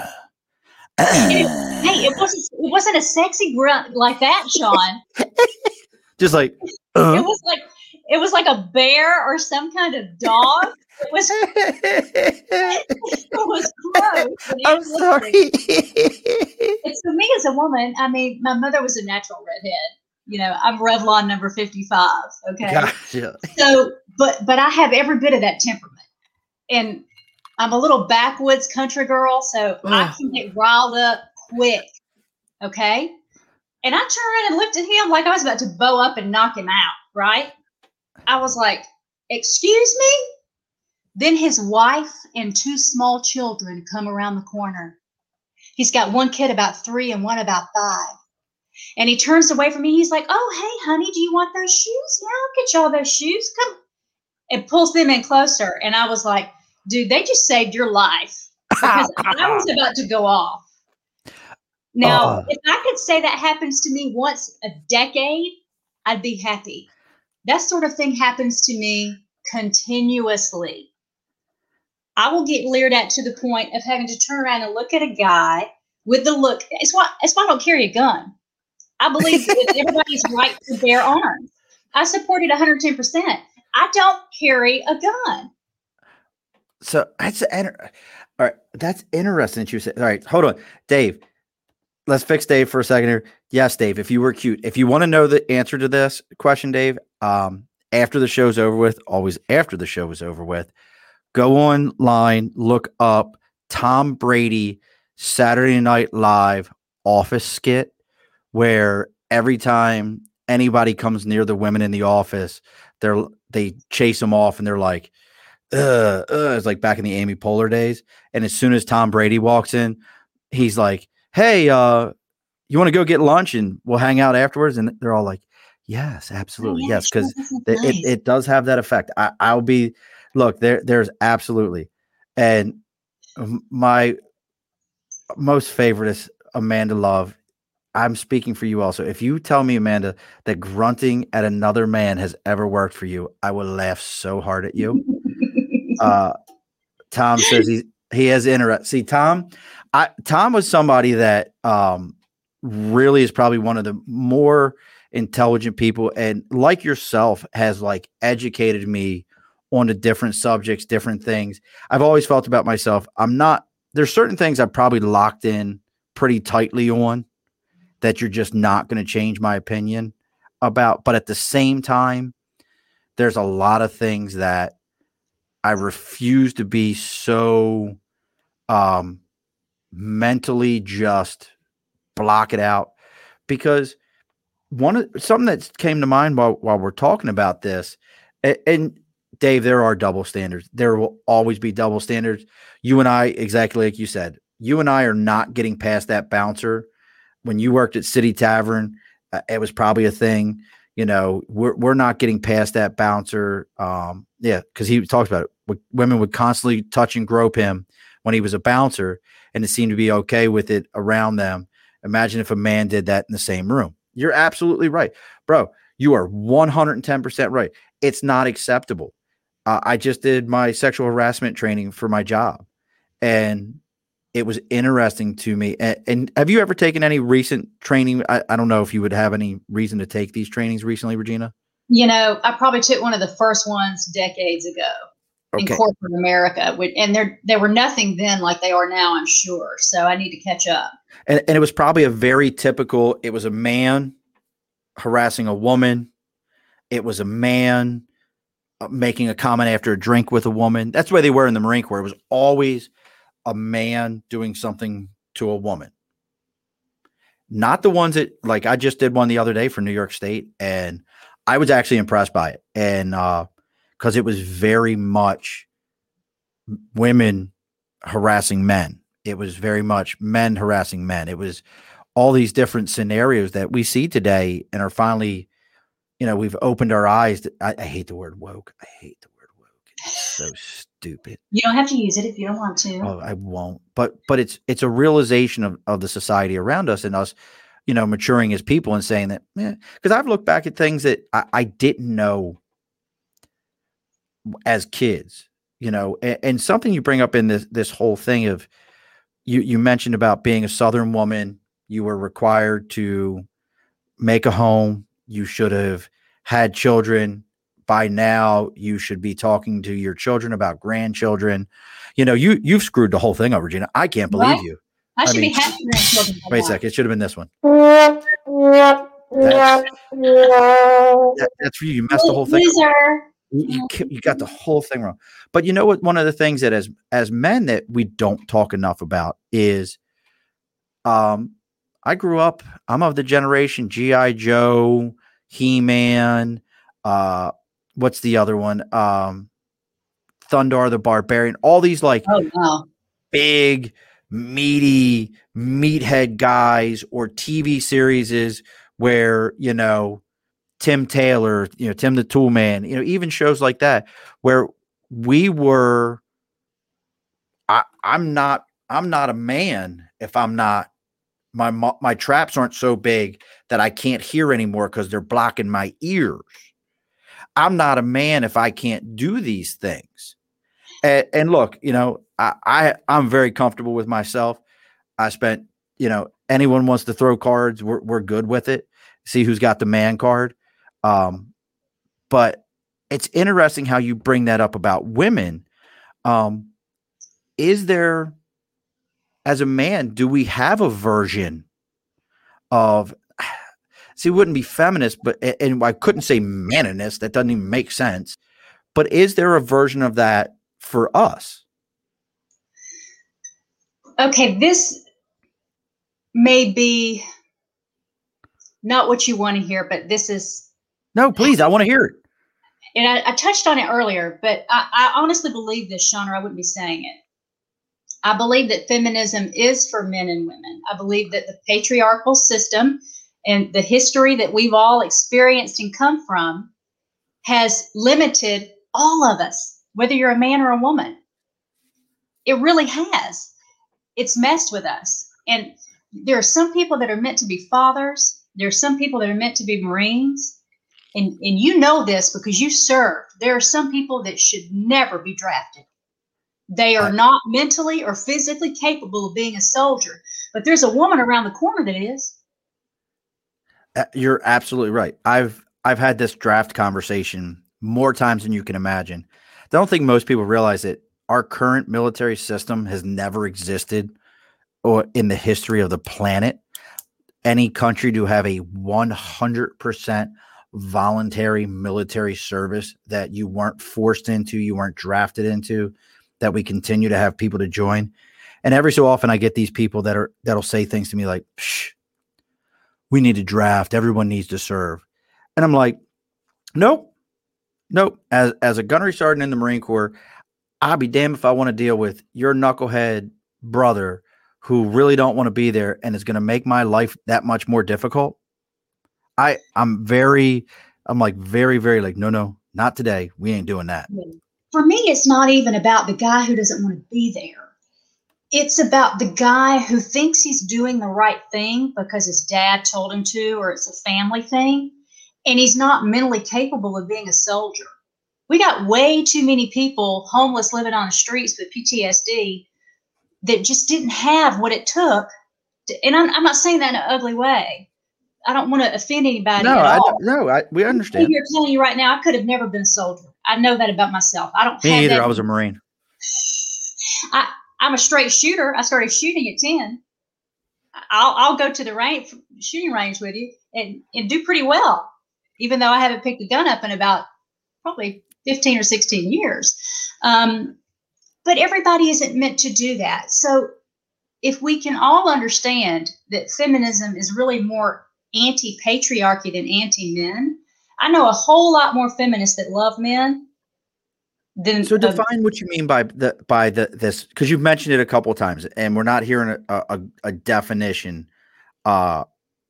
hey, it wasn't it wasn't a sexy grunt like that, Sean. Just like, uh. It was like it was like a bear or some kind of dog. It was it was close. I'm sorry. It's for me as a woman. I mean, my mother was a natural redhead. You know, I'm Revlon number fifty-five. Okay. Gotcha. So, but but I have every bit of that temperament, and I'm a little backwoods country girl, so I can get riled up quick. Okay. And I turned around and looked at him like I was about to bow up and knock him out. Right. I was like, "Excuse me." Then his wife and two small children come around the corner. He's got one kid about three and one about five. And he turns away from me. He's like, "Oh, hey, honey, do you want those shoes? Yeah, I'll get y'all those shoes. Come." And pulls them in closer. And I was like, dude, they just saved your life. Because I was about to go off. Now, uh, if I could say that happens to me once a decade, I'd be happy. That sort of thing happens to me continuously. I will get leered at to the point of having to turn around and look at a guy with the look. It's why, it's why I don't carry a gun. I believe that everybody's right to bear arms. I supported one hundred ten percent. I don't carry a gun. So that's all right. That's interesting that you said. All right, hold on, Dave. Let's fix Dave for a second here. Yes, Dave. If you were cute, if you want to know the answer to this question, Dave, um, after the show's over with, always after the show is over with, go online, look up Tom Brady Saturday Night Live office skit, where every time anybody comes near the women in the office, they're they chase them off, and they're like, "Uh, uh," it's like back in the Amy Poehler days. And as soon as Tom Brady walks in, he's like, "Hey, uh, you want to go get lunch and we'll hang out afterwards?" And they're all like, "Yes, absolutely, oh, yeah, yes," because nice. it, it does have that effect. I, I'll be look there. There's absolutely, and my most favorite is Amanda Love. I'm speaking for you also. If you tell me, Amanda, that grunting at another man has ever worked for you, I will laugh so hard at you. uh, Tom says he he has interest. See, Tom, I Tom was somebody that um, really is probably one of the more intelligent people, and like yourself, has like educated me on the different subjects, different things. I've always felt about myself. I'm not. There's certain things I've probably locked in pretty tightly on, that you're just not going to change my opinion about. But at the same time, there's a lot of things that I refuse to be so um, mentally just block it out, because one of something that came to mind while, while we're talking about this, and, and Dave, there are double standards. There will always be double standards. You and I, exactly like you said, you and I are not getting past that bouncer. When you worked at City Tavern, uh, it was probably a thing. You know, we're we're not getting past that bouncer. Um, yeah, because he talks about it. Women would constantly touch and grope him when he was a bouncer, and it seemed to be okay with it around them. Imagine if a man did that in the same room. You're absolutely right, bro. You are one hundred ten percent right. It's not acceptable. Uh, I just did my sexual harassment training for my job, and it was interesting to me. And, and have you ever taken any recent training? I, I don't know if you would have any reason to take these trainings recently, Regina. You know, I probably took one of the first ones decades ago okay. in corporate America. And there, there were nothing then like they are now, I'm sure. So I need to catch up. And, and it was probably a very typical, it was a man harassing a woman. It was a man making a comment after a drink with a woman. That's the way they were in the Marine Corps. It was always a man doing something to a woman. Not the ones that, like, I just did one the other day for New York State, and I was actually impressed by it. And uh, because it was very much women harassing men. It was very much men harassing men. It was all these different scenarios that we see today and are finally, you know, we've opened our eyes. To, I, I hate the word woke. I hate the word woke. It's so stupid. You don't have to use it if you don't want to. Oh, I won't. But but it's it's a realization of, of the society around us and us, you know, maturing as people and saying that, yeah, because I've looked back at things that I, I didn't know as kids, you know, and, and something you bring up in this this whole thing of you you mentioned about being a Southern woman, you were required to make a home, you should have had children. By now, you should be talking to your children about grandchildren. You know, you you've screwed the whole thing up, Regina. I can't believe right? you. I should I mean, be having grandchildren. Wait a second. It should have been this one. That's, that, that's for you. You messed the whole thing up. You, you, you got the whole thing wrong. But you know what? One of the things that as as men that we don't talk enough about is, um, I grew up. I'm of the generation G I Joe, He-Man. Uh, what's the other one? Um, Thundar the Barbarian. All these like oh, wow. big, meaty, meathead guys, or T V series where, you know, Tim Taylor, you know, Tim the Tool Man, you know, even shows like that where we were, I, I'm not, I'm not a man if I'm not, my, my traps aren't so big that I can't hear anymore because they're blocking my ears. I'm not a man if I can't do these things. And, and look, you know, I, I, I'm very comfortable with myself. I spent you know, anyone wants to throw cards, we're we're good with it. See who's got the man card. Um, but it's interesting how you bring that up about women. Um, is there, as a man, do we have a version of, see, it wouldn't be feminist, but, and I couldn't say maninist, that doesn't even make sense. But is there a version of that for us? Okay, this may be not what you want to hear, but this is. No, please, I want to hear it. And I, I touched on it earlier, but I, I honestly believe this, Sean, or I wouldn't be saying it. I believe that feminism is for men and women. I believe that the patriarchal system and the history that we've all experienced and come from has limited all of us, whether you're a man or a woman. It really has. It's messed with us. And there are some people that are meant to be fathers. There are some people that are meant to be Marines. And, and you know this because you served. There are some people that should never be drafted. They are not mentally or physically capable of being a soldier. But there's a woman around the corner that is. You're absolutely right. I've I've had this draft conversation more times than you can imagine. I don't think most people realize that our current military system has never existed or in the history of the planet. Any country to have a one hundred percent voluntary military service that you weren't forced into, you weren't drafted into, that we continue to have people to join. And every so often I get these people that are, that'll say things to me like, Psh, we need to draft. Everyone needs to serve. And I'm like, nope, nope. As, as a gunnery sergeant in the Marine Corps, I'll be damned if I want to deal with your knucklehead brother who really don't want to be there and is going to make my life that much more difficult. I, I'm very, I'm like very, very like, no, no, not today. We ain't doing that. For me, it's not even about the guy who doesn't want to be there. It's about the guy who thinks he's doing the right thing because his dad told him to, or it's a family thing, and he's not mentally capable of being a soldier. We got way too many people homeless living on the streets with P T S D that just didn't have what it took. To, and I'm, I'm not saying that in an ugly way. I don't want to offend anybody no, at I all. No, I, we understand. I'm here telling you right now, I could have never been a soldier. I know that about myself. I don't Me have either. that. I was a Marine. I, I'm a straight shooter. I started shooting at ten. I'll, I'll go to the range, shooting range with you and, and do pretty well, even though I haven't picked a gun up in about probably fifteen or sixteen years. Um, but everybody isn't meant to do that. So if we can all understand that feminism is really more anti-patriarchy than anti-men, I know a whole lot more feminists that love men than. So define um, what you mean by the by the this, because you've mentioned it a couple of times, and we're not hearing a, a, a definition uh,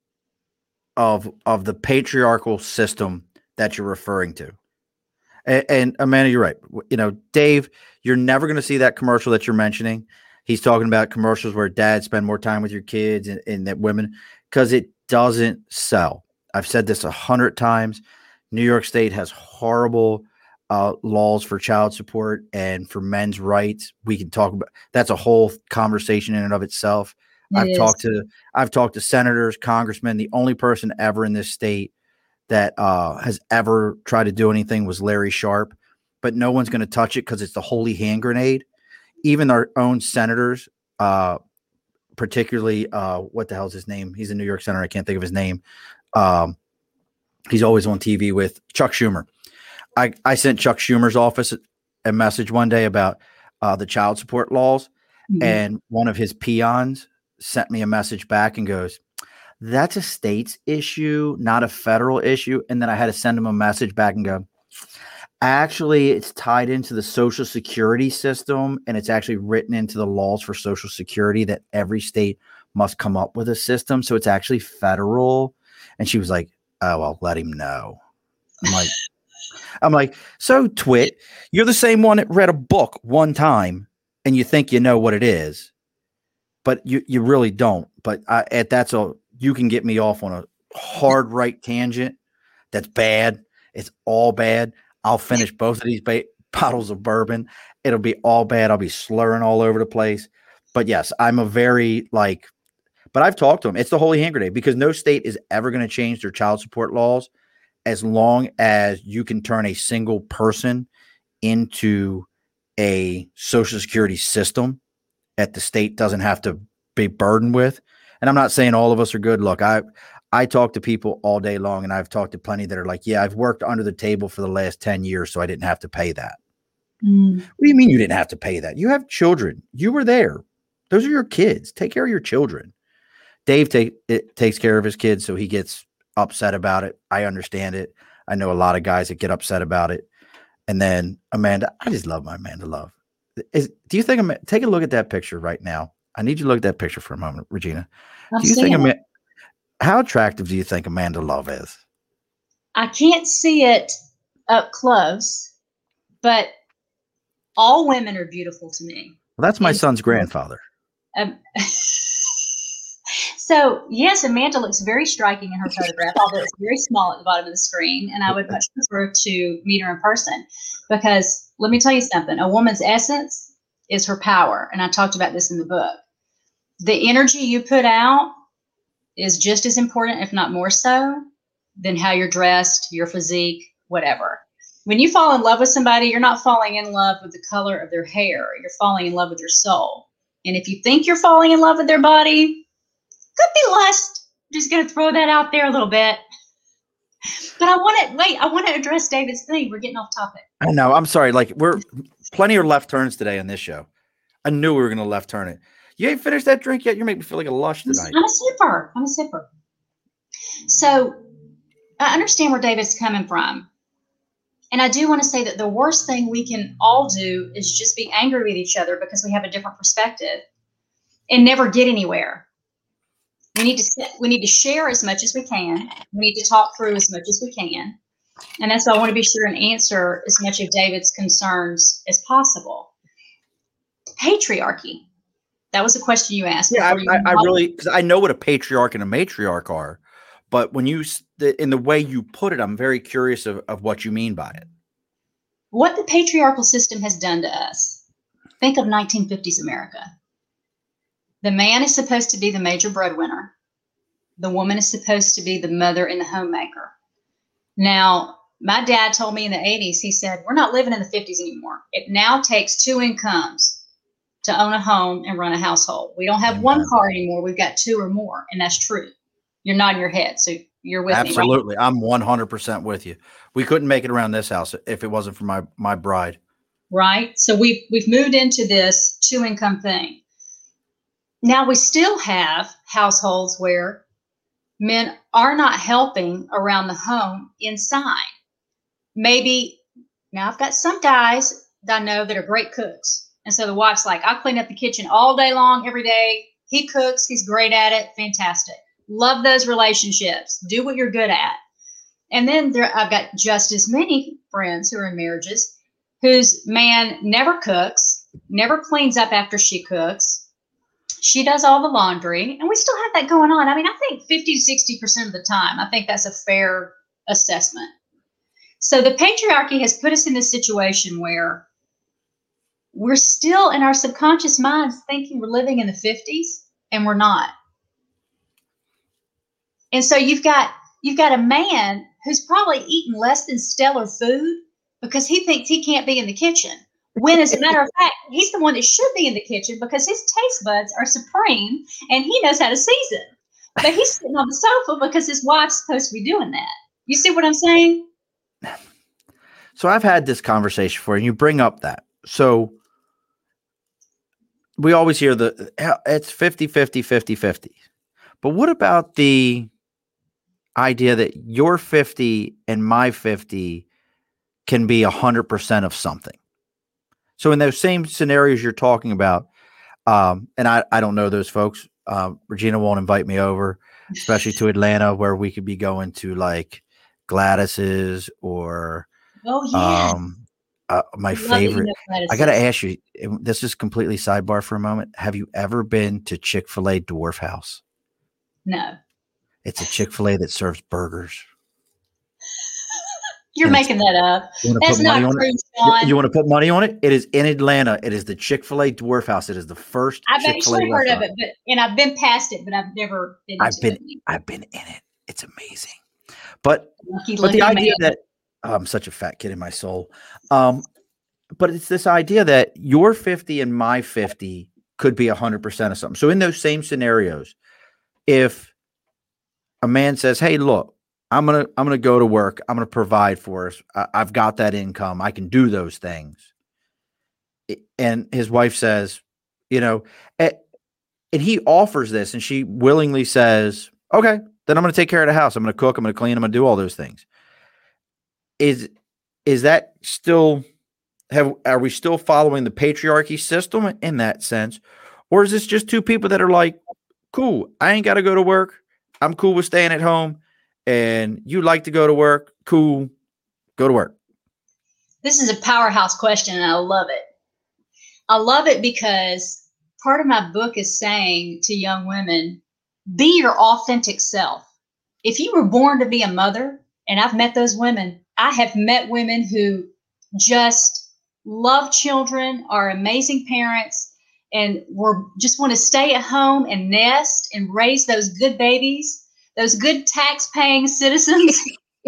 of of the patriarchal system that you're referring to. And, and Amanda, you're right. You know, Dave, you're never going to see that commercial that you're mentioning. He's talking about commercials where dads spend more time with your kids and, and that women, because it doesn't sell. I've said this a hundred times. New York State has horrible uh, laws for child support and for men's rights. We can talk about that's a whole conversation in and of itself. It I've is. talked to I've talked to senators, congressmen. The only person ever in this state that uh, has ever tried to do anything was Larry Sharpe, but no one's going to touch it because it's the holy hand grenade. Even our own senators, uh, particularly uh, what the hell's his name? He's a New York senator. I can't think of his name. Um, he's always on T V with Chuck Schumer. I, I sent Chuck Schumer's office a message one day about uh, the child support laws, mm-hmm. and one of his peons sent me a message back and goes, that's a state's issue, not a federal issue. And then I had to send him a message back and go, actually, it's tied into the Social Security system, and it's actually written into the laws for Social Security that every state must come up with a system. So it's actually federal. And she was like, oh, well, let him know. I'm like, I'm like, so Twit, you're the same one that read a book one time and you think you know what it is, but you, you really don't. But I, at that's a, you can get me off on a hard right tangent. That's bad. It's all bad. I'll finish both of these ba- bottles of bourbon. It'll be all bad. I'll be slurring all over the place. But yes, I'm a very like, But I've talked to them. It's the holy hand grenade because no state is ever going to change their child support laws as long as you can turn a single person into a Social Security system that the state doesn't have to be burdened with. And I'm not saying all of us are good. Look, I I talk to people all day long, and I've talked to plenty that are like, yeah, I've worked under the table for the last ten years, so I didn't have to pay that. Mm. What do you mean you didn't have to pay that? You have children. You were there. Those are your kids. Take care of your children. Dave take, it, takes care of his kids, so he gets upset about it. I understand it. I know a lot of guys that get upset about it. And then Amanda, I just love my Amanda Love. Is, do you think, take a look at that picture right now. I need you to look at that picture for a moment, Regina. I'm do you think, it. How attractive do you think Amanda Love is? I can't see it up close, but all women are beautiful to me. Well, that's my and, son's grandfather. Um, so, yes, Amanda looks very striking in her photograph, although it's very small at the bottom of the screen, and I would much prefer to meet her in person because let me tell you something. A woman's essence is her power, and I talked about this in the book. The energy you put out is just as important, if not more so, than how you're dressed, your physique, whatever. When you fall in love with somebody, you're not falling in love with the color of their hair. You're falling in love with their soul. And if you think you're falling in love with their body, could be lust. I'm just going to throw that out there a little bit. But I want to, wait, I want to address David's thing. We're getting off topic. I know. I'm sorry. Like, we're plenty of left turns today on this show. I knew we were going to left turn it. You ain't finished that drink yet? You make me feel like a lush tonight. I'm a sipper. I'm a sipper. So I understand where David's coming from. And I do want to say that the worst thing we can all do is just be angry with each other because we have a different perspective and never get anywhere. We need to we need to share as much as we can. We need to talk through as much as we can. And that's why I want to be sure and answer as much of David's concerns as possible. Patriarchy. That was a question you asked. Yeah, I, I, I really, because I know what a patriarch and a matriarch are, but when you, in the way you put it, I'm very curious of, of what you mean by it. What the patriarchal system has done to us. Think of nineteen fifties America. The man is supposed to be the major breadwinner. The woman is supposed to be the mother and the homemaker. Now, my dad told me in the eighties, he said, we're not living in the fifties anymore. It now takes two incomes to own a home and run a household. We don't have Amen. One car anymore. We've got two or more. And that's true. You're nodding your head. So you're with Absolutely. me. Absolutely. Right? I'm one hundred percent with you. We couldn't make it around this house if it wasn't for my, my bride. Right. So we've, we've moved into this two income thing. Now we still have households where men are not helping around the home inside. Maybe now I've got some guys that I know that are great cooks. And so the wife's like, I clean up the kitchen all day long, every day. He cooks. He's great at it. Fantastic. Love those relationships. Do what you're good at. And then there, I've got just as many friends who are in marriages whose man never cooks, never cleans up after she cooks. She does all the laundry. And we still have that going on. I mean, I think fifty to sixty percent of the time, I think that's a fair assessment. So the patriarchy has put us in this situation where we're still in our subconscious minds thinking we're living in the fifties, and we're not. And so you've got you've got a man who's probably eaten less than stellar food because he thinks he can't be in the kitchen. When, as a matter of fact, he's the one that should be in the kitchen because his taste buds are supreme and he knows how to season. But he's sitting on the sofa because his wife's supposed to be doing that. You see what I'm saying? So I've had this conversation before, and you bring up that. So we always hear the it's fifty, fifty, fifty, fifty. But what about the idea that your fifty and my fifty can be one hundred percent of something? So in those same scenarios you're talking about, um, and I, I don't know those folks. Uh, Regina won't invite me over, especially to Atlanta, where we could be going to like Gladys's or oh, yeah. um, Uh, my favorite. I got to ask you, this is completely sidebar for a moment. Have you ever been to Chick-fil-A Dwarf House? No. It's a Chick-fil-A that serves burgers. You're making that up. That's not true, Sean. You, you want to put money on it? It is in Atlanta. It is the Chick-fil-A Dwarf House. It is the first I've Chick-fil-A actually heard restaurant. of it, but and I've been past it, but I've never been I've been it. I've been in it. It's amazing. But lucky, but lucky the idea man. that oh, I'm such a fat kid in my soul. Um, but it's this idea that your fifty and my fifty could be one hundred percent of something. So in those same scenarios, if a man says, "Hey, look, I'm going to I'm going to go to work. I'm going to provide for us. I, I've got that income. I can do those things." And his wife says, you know, and, and he offers this and she willingly says, "Okay, then I'm going to take care of the house. I'm going to cook, I'm going to clean, I'm going to do all those things." Is is that still have are we still following the patriarchy system in that sense? Or is this just two people that are like, "Cool, I ain't got to go to work. I'm cool with staying at home. And you like to go to work, cool, go to work"? This is a powerhouse question, and I love it. I love it because part of my book is saying to young women, be your authentic self. If you were born to be a mother, and I've met those women, I have met women who just love children, are amazing parents, and were just want to stay at home and nest and raise those good babies, those good tax-paying citizens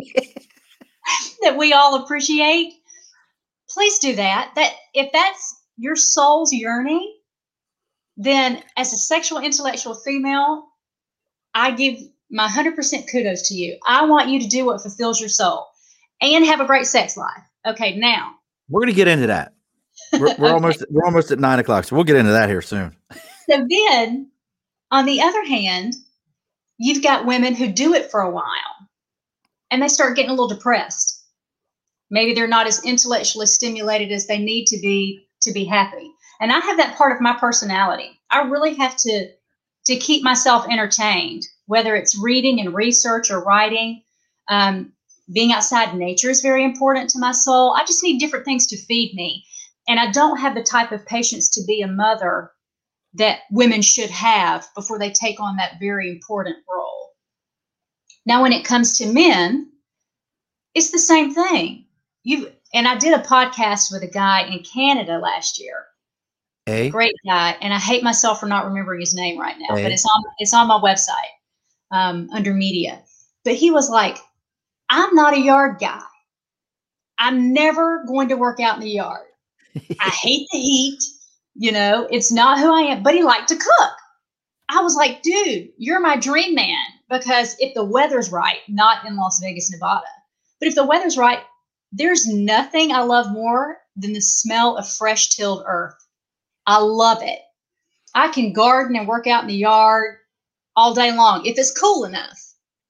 that we all appreciate. Please do that. That if that's your soul's yearning, then as a sexual intellectual female, I give my one hundred percent kudos to you. I want you to do what fulfills your soul and have a great sex life. Okay, now we're going to get into that. We're, we're okay. almost we're almost at nine o'clock, so we'll get into that here soon. So then, on the other hand, you've got women who do it for a while and they start getting a little depressed. Maybe they're not as intellectually stimulated as they need to be to be happy. And I have that part of my personality. I really have to, to keep myself entertained, whether it's reading and research or writing. Um, being outside in nature is very important to my soul. I just need different things to feed me. And I don't have the type of patience to be a mother that women should have before they take on that very important role. Now, when it comes to men, it's the same thing. You and I did a podcast with a guy in Canada last year. A great guy, and I hate myself for not remembering his name right now, a. but it's on it's on my website um, under media. But he was like, "I'm not a yard guy. I'm never going to work out in the yard. I hate the heat. You know, it's not who I am." But he liked to cook. I was like, "Dude, you're my dream man, because if the weather's right, not in Las Vegas, Nevada, but if the weather's right, there's nothing I love more than the smell of fresh tilled earth. I love it. I can garden and work out in the yard all day long if it's cool enough."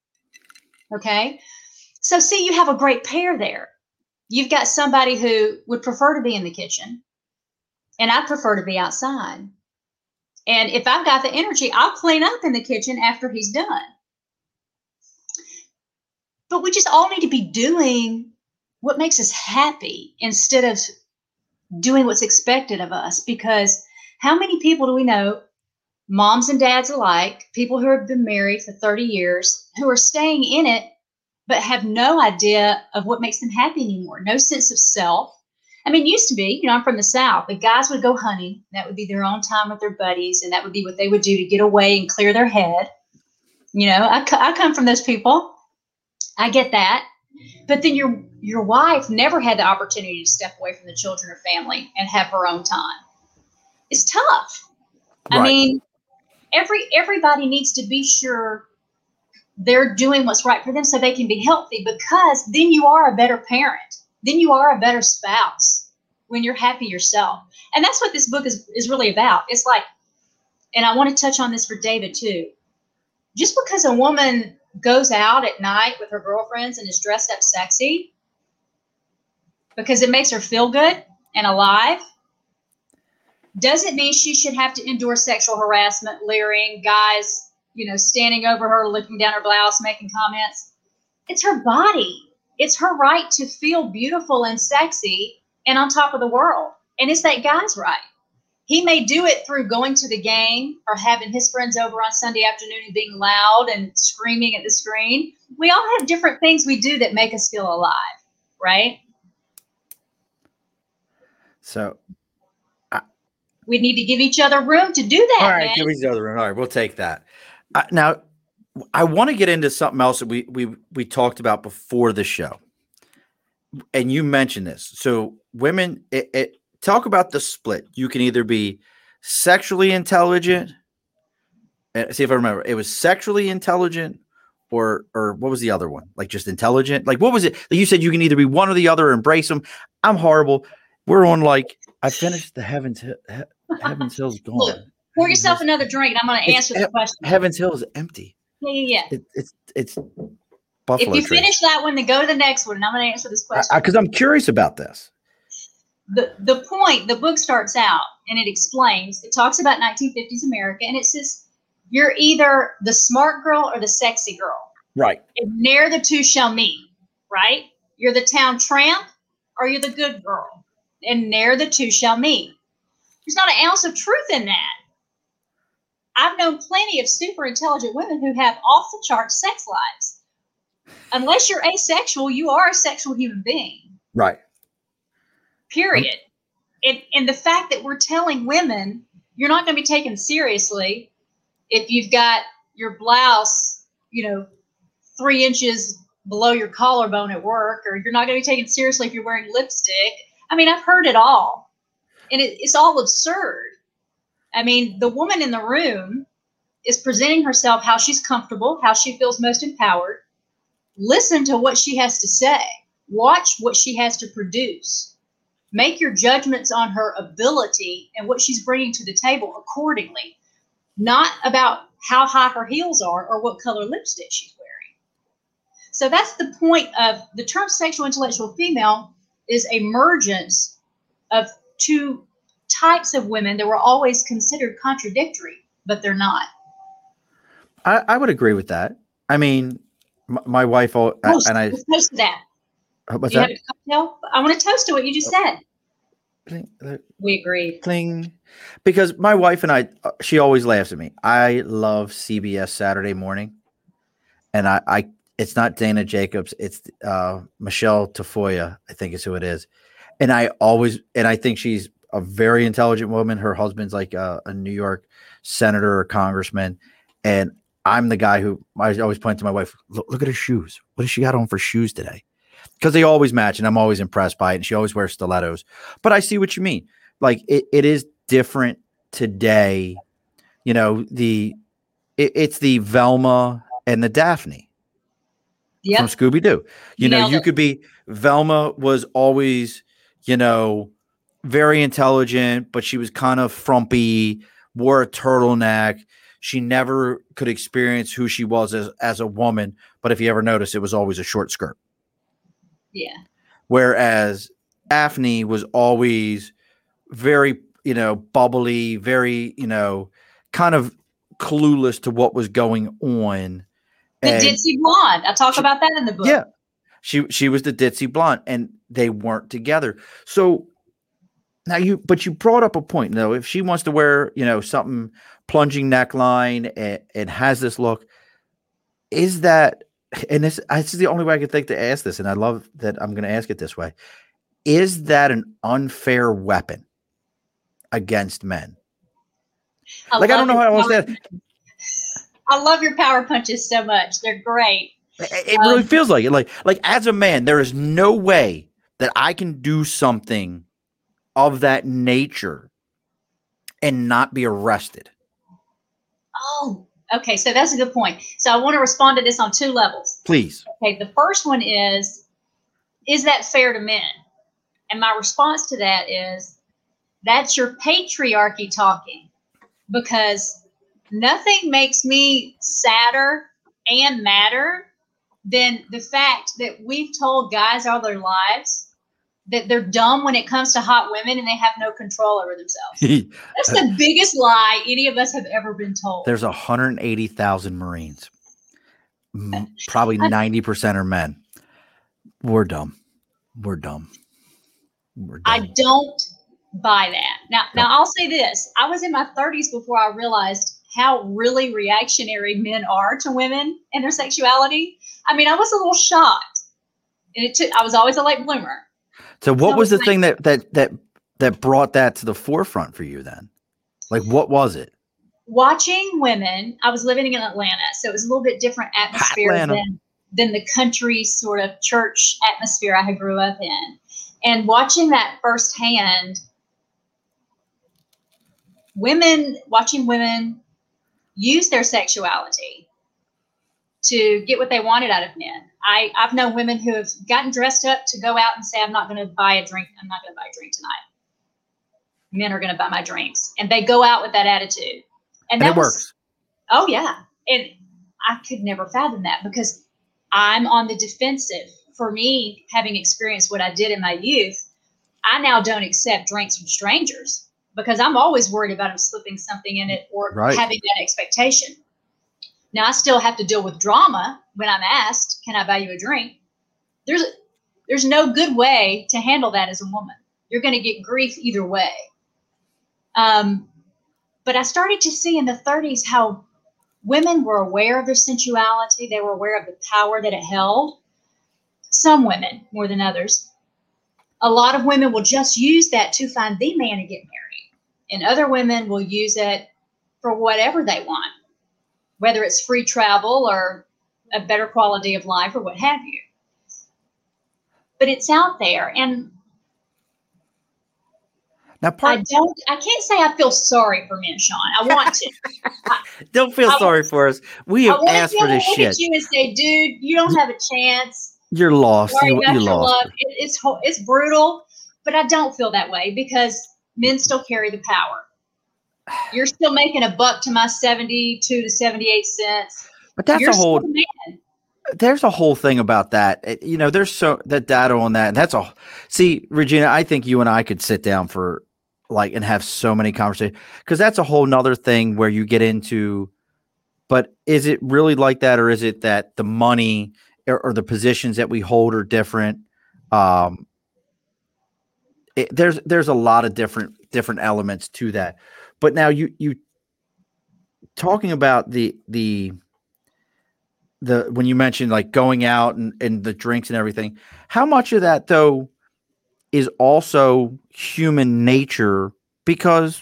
Okay. So see, you have a great pair there. You've got somebody who would prefer to be in the kitchen, and I prefer to be outside. And if I've got the energy, I'll clean up in the kitchen after he's done. But we just all need to be doing what makes us happy instead of doing what's expected of us. Because how many people do we know, moms and dads alike, people who have been married for thirty years, who are staying in it, but have no idea of what makes them happy anymore? No sense of self. I mean, it used to be, you know, I'm from the South. The guys would go hunting. That would be their own time with their buddies. And that would be what they would do to get away and clear their head. You know, I, I come from those people. I get that. But then your your wife never had the opportunity to step away from the children or family and have her own time. It's tough. Right. I mean, every everybody needs to be sure they're doing what's right for them so they can be healthy, because then you are a better parent. Then you are a better spouse when you're happy yourself. And that's what this book is, is really about. It's like, and I want to touch on this for David too. Just because a woman goes out at night with her girlfriends and is dressed up sexy because it makes her feel good and alive, doesn't mean she should have to endure sexual harassment, leering, guys, you know, standing over her, looking down her blouse, making comments. It's her body. It's her right to feel beautiful and sexy and on top of the world. And it's that guy's right. He may do it through going to the game or having his friends over on Sunday afternoon and being loud and screaming at the screen. We all have different things we do that make us feel alive. right? So we need to give each other room to do that. All right, man. give each other room. All right, we'll take that. Uh, now, I want to get into something else that we we we talked about before the show, and you mentioned this. So, women, it, it talk about the split. You can either be sexually intelligent. And see if I remember. It was sexually intelligent, or or what was the other one? Like just intelligent. Like what was it? Like you said you can either be one or the other. Embrace them. I'm horrible. We're on like I finished the Heavens he, Heavens Hill's gone. Look, pour Heavens yourself Hill's, another drink, and I'm going to answer the he, question. Heavens Hill is empty. Yeah, yeah, yeah. It, it's it's Buffalo. If you Trace. finish that one, then go to the next one, and I'm going to answer this question. Because I'm curious about this. The the point, the book starts out, and it explains, it talks about nineteen fifties America, and it says, you're either the smart girl or the sexy girl. Right. And ne'er the two shall meet, right? You're the town tramp or you're the good girl. And ne'er the two shall meet. There's not an ounce of truth in that. I've known plenty of super intelligent women who have off the charts sex lives. Unless you're asexual, you are a sexual human being. Right. Period. And, and the fact that we're telling women you're not going to be taken seriously if you've got your blouse, you know, three inches below your collarbone at work, or you're not going to be taken seriously if you're wearing lipstick. I mean, I've heard it all. And it, it's all absurd. I mean, the woman in the room is presenting herself how she's comfortable, how she feels most empowered. Listen to what she has to say. Watch what she has to produce. Make your judgments on her ability and what she's bringing to the table accordingly. Not about how high her heels are or what color lipstick she's wearing. So that's the point of the term sexual intellectual female is a mergence of two types of women that were always considered contradictory, but they're not. I, I would agree with that. I mean, my, my wife, oh, Toast, and I. let's toast to that. What's Do you that? have a cocktail? I want to toast to what you just said. Cling, uh, We agree. cling. Because my wife and I, uh, she always laughs at me. I love C B S Saturday Morning, and I, I it's not Dana Jacobs, it's uh, Michelle Tafoya, I think is who it is, and I always, and I think she's a very intelligent woman. Her husband's like a, a New York senator or congressman, and I'm the guy who I always point to my wife. Look, look at her shoes. What does she got on for shoes today? Because they always match, and I'm always impressed by it. And she always wears stilettos. But I see what you mean. Like it, it is different today. You know, the it, it's the Velma and the Daphne Yep. from Scooby Doo. You, You know, nailed you it. could be Velma was always, you know, very intelligent, but she was kind of frumpy, wore a turtleneck. She never could experience who she was as, as a woman. But if you ever notice, it was always a short skirt. Yeah. Whereas Daphne was always very, you know, bubbly, very, you know, kind of clueless to what was going on. The And ditzy blonde. I talk she- about that in the book. yeah, she she was the ditzy blonde, and they weren't together. So now you, but you brought up a point. Though, if she wants to wear, you know, something plunging neckline and, and has this look, is that? And this, this is the only way I could think to ask this, and I love that I'm going to ask it this way. Is that an unfair weapon against men? I Like, I love don't know your how else power- that. I love your power punches so much. They're great. It it really Um, feels like it. Like, like as a man, there is no way that I can do something of that nature and not be arrested. Oh, okay. So that's a good point. So I want to respond to this on two levels. Please. Okay. The first one is, is that fair to men? And my response to that is, that's your patriarchy talking, because nothing makes me sadder and madder than the fact that we've told guys all their lives that they're dumb when it comes to hot women and they have no control over themselves. That's the biggest lie any of us have ever been told. There's one hundred eighty thousand Marines. M- Probably ninety percent are men. We're dumb. We're dumb. We're dumb. I don't buy that. Now, now I'll say this. I was in my thirties before I realized how really reactionary men are to women and their sexuality. I mean, I was a little shocked. And it took, I was always a late bloomer. So what So was the like, thing that, that, that, that brought that to the forefront for you then? Like, what was it? Watching women, I was living in Atlanta, so it was a little bit different atmosphere Atlanta. than, than the country sort of church atmosphere I had grew up in. And watching that firsthand, women, watching women use their sexuality to get what they wanted out of men. I, I've known women who have gotten dressed up to go out and say, I'm not going to buy a drink. I'm not going to buy a drink tonight. Men are going to buy my drinks. And they go out with that attitude. And, And that it was, works. Oh, yeah. And I could never fathom that because I'm on the defensive. For me, having experienced what I did in my youth, I now don't accept drinks from strangers because I'm always worried about them slipping something in it or Right. having that expectation. Now, I still have to deal with drama when I'm asked, can I buy you a drink? There's, there's no good way to handle that as a woman. You're going to get grief either way. Um, but I started to see in the thirties how women were aware of their sensuality. They were aware of the power that it held. Some women more than others. A lot of women will just use that to find the man and get married. And other women will use it for whatever they want, whether it's free travel or a better quality of life or what have you. But it's out there. And Now, part, I don't, I can't say I feel sorry for men, Sean. I want to. I, don't feel I sorry want, for us. We I have want asked to be for able this to look shit. at you and say, dude, you don't have a chance. You're lost. Sorry You, about you your lost. love. It, it's ho- it's brutal, but I don't feel that way because men still carry the power. You're still making a buck to my seventy-two to seventy-eight cents. But that's You're a whole. still a man. There's a whole thing about that. It- you know, there's so that data on that. And that's all. See, Regina, I think you and I could sit down for like and have so many conversations because that's a whole nother thing where you get into. But is it really like that, or is it that the money or, or the positions that we hold are different? Um, it, there's there's a lot of different different elements to that. But now you you talking about the the the when you mentioned like going out and, and the drinks and everything, how much of that though is also human nature? Because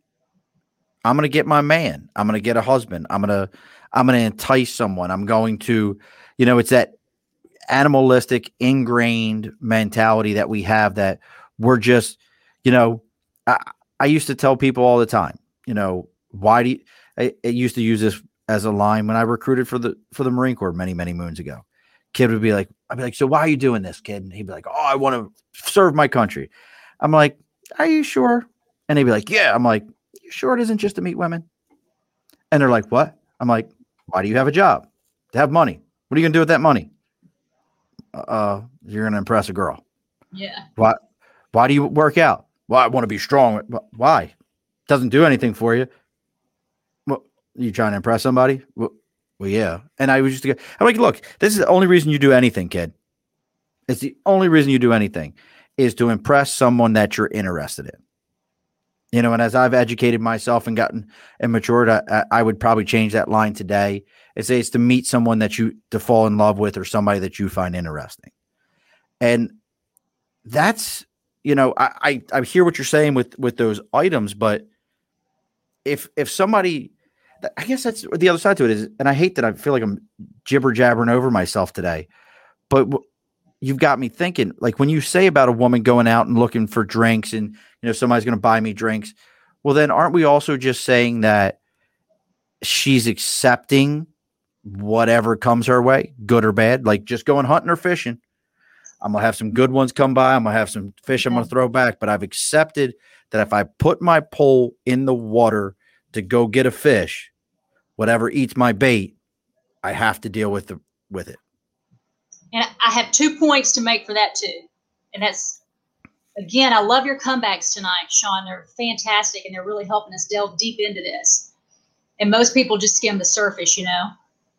I'm going to get my man, I'm going to get a husband, I'm going to I'm going to entice someone, I'm going to, you know, it's that animalistic ingrained mentality that we have that we're just, you know, I, I used to tell people all the time, you know, why do you, I, I used to use this as a line when I recruited for the for the Marine Corps many, many moons ago. Kid would be like, I'd be like, so why are you doing this, kid? And he'd be like, oh, I want to serve my country. I'm like, are you sure? And he'd be like, yeah. I'm like, you sure it isn't just to meet women? And they're like, what? I'm like, why do you have a job? To have money. What are you going to do with that money? Uh, you're going to impress a girl. Yeah. Why, why do you work out? Well, I want to be strong. Why? Doesn't do anything for you. Well, you trying to impress somebody? Well, well, yeah. And I was just, I'm like, look, this is the only reason you do anything, kid. It's the only reason you do anything is to impress someone that you're interested in. You know, and as I've educated myself and gotten and matured, I, I would probably change that line today and say it's to meet someone that you, to fall in love with or somebody that you find interesting. And that's, you know, I, I, I hear what you're saying with, with those items, but if, if somebody, I guess that's the other side to it is, and I hate that I feel like I'm jibber jabbering over myself today, but you've got me thinking, like when you say about a woman going out and looking for drinks and, you know, somebody's going to buy me drinks. Well, then aren't we also just saying that she's accepting whatever comes her way, good or bad, like just going hunting or fishing? I'm going to have some good ones come by. I'm going to have some fish I'm going to throw back, but I've accepted that if I put my pole in the water to go get a fish, whatever eats my bait, I have to deal with the, with it. And I have two points to make for that too. And that's, again, I love your comebacks tonight, Sean. They're fantastic and they're really helping us delve deep into this. And most people just skim the surface, you know.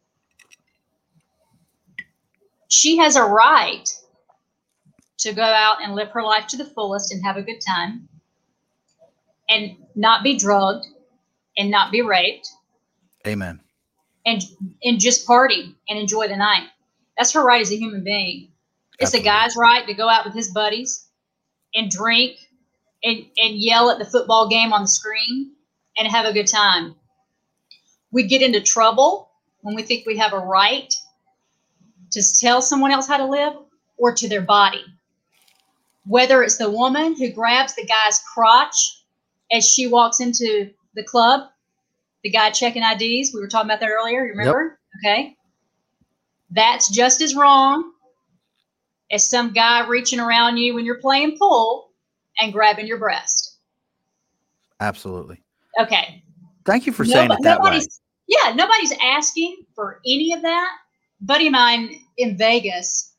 She has a right to go out and live her life to the fullest and have a good time and not be drugged and not be raped. Amen. And, and just party and enjoy the night. That's her right as a human being. It's Absolutely. The guy's right to go out with his buddies and drink and, and yell at the football game on the screen and have a good time. We get into trouble when we think we have a right to tell someone else how to live or to their body. Whether it's the woman who grabs the guy's crotch as she walks into the club, the guy checking I Ds, we were talking about that earlier, you remember? Yep. Okay. That's just as wrong as some guy reaching around you when you're playing pool and grabbing your breast. Absolutely. Okay. Thank you for saying Nobody, it that way. Yeah, nobody's asking for any of that. A buddy of mine in Vegas,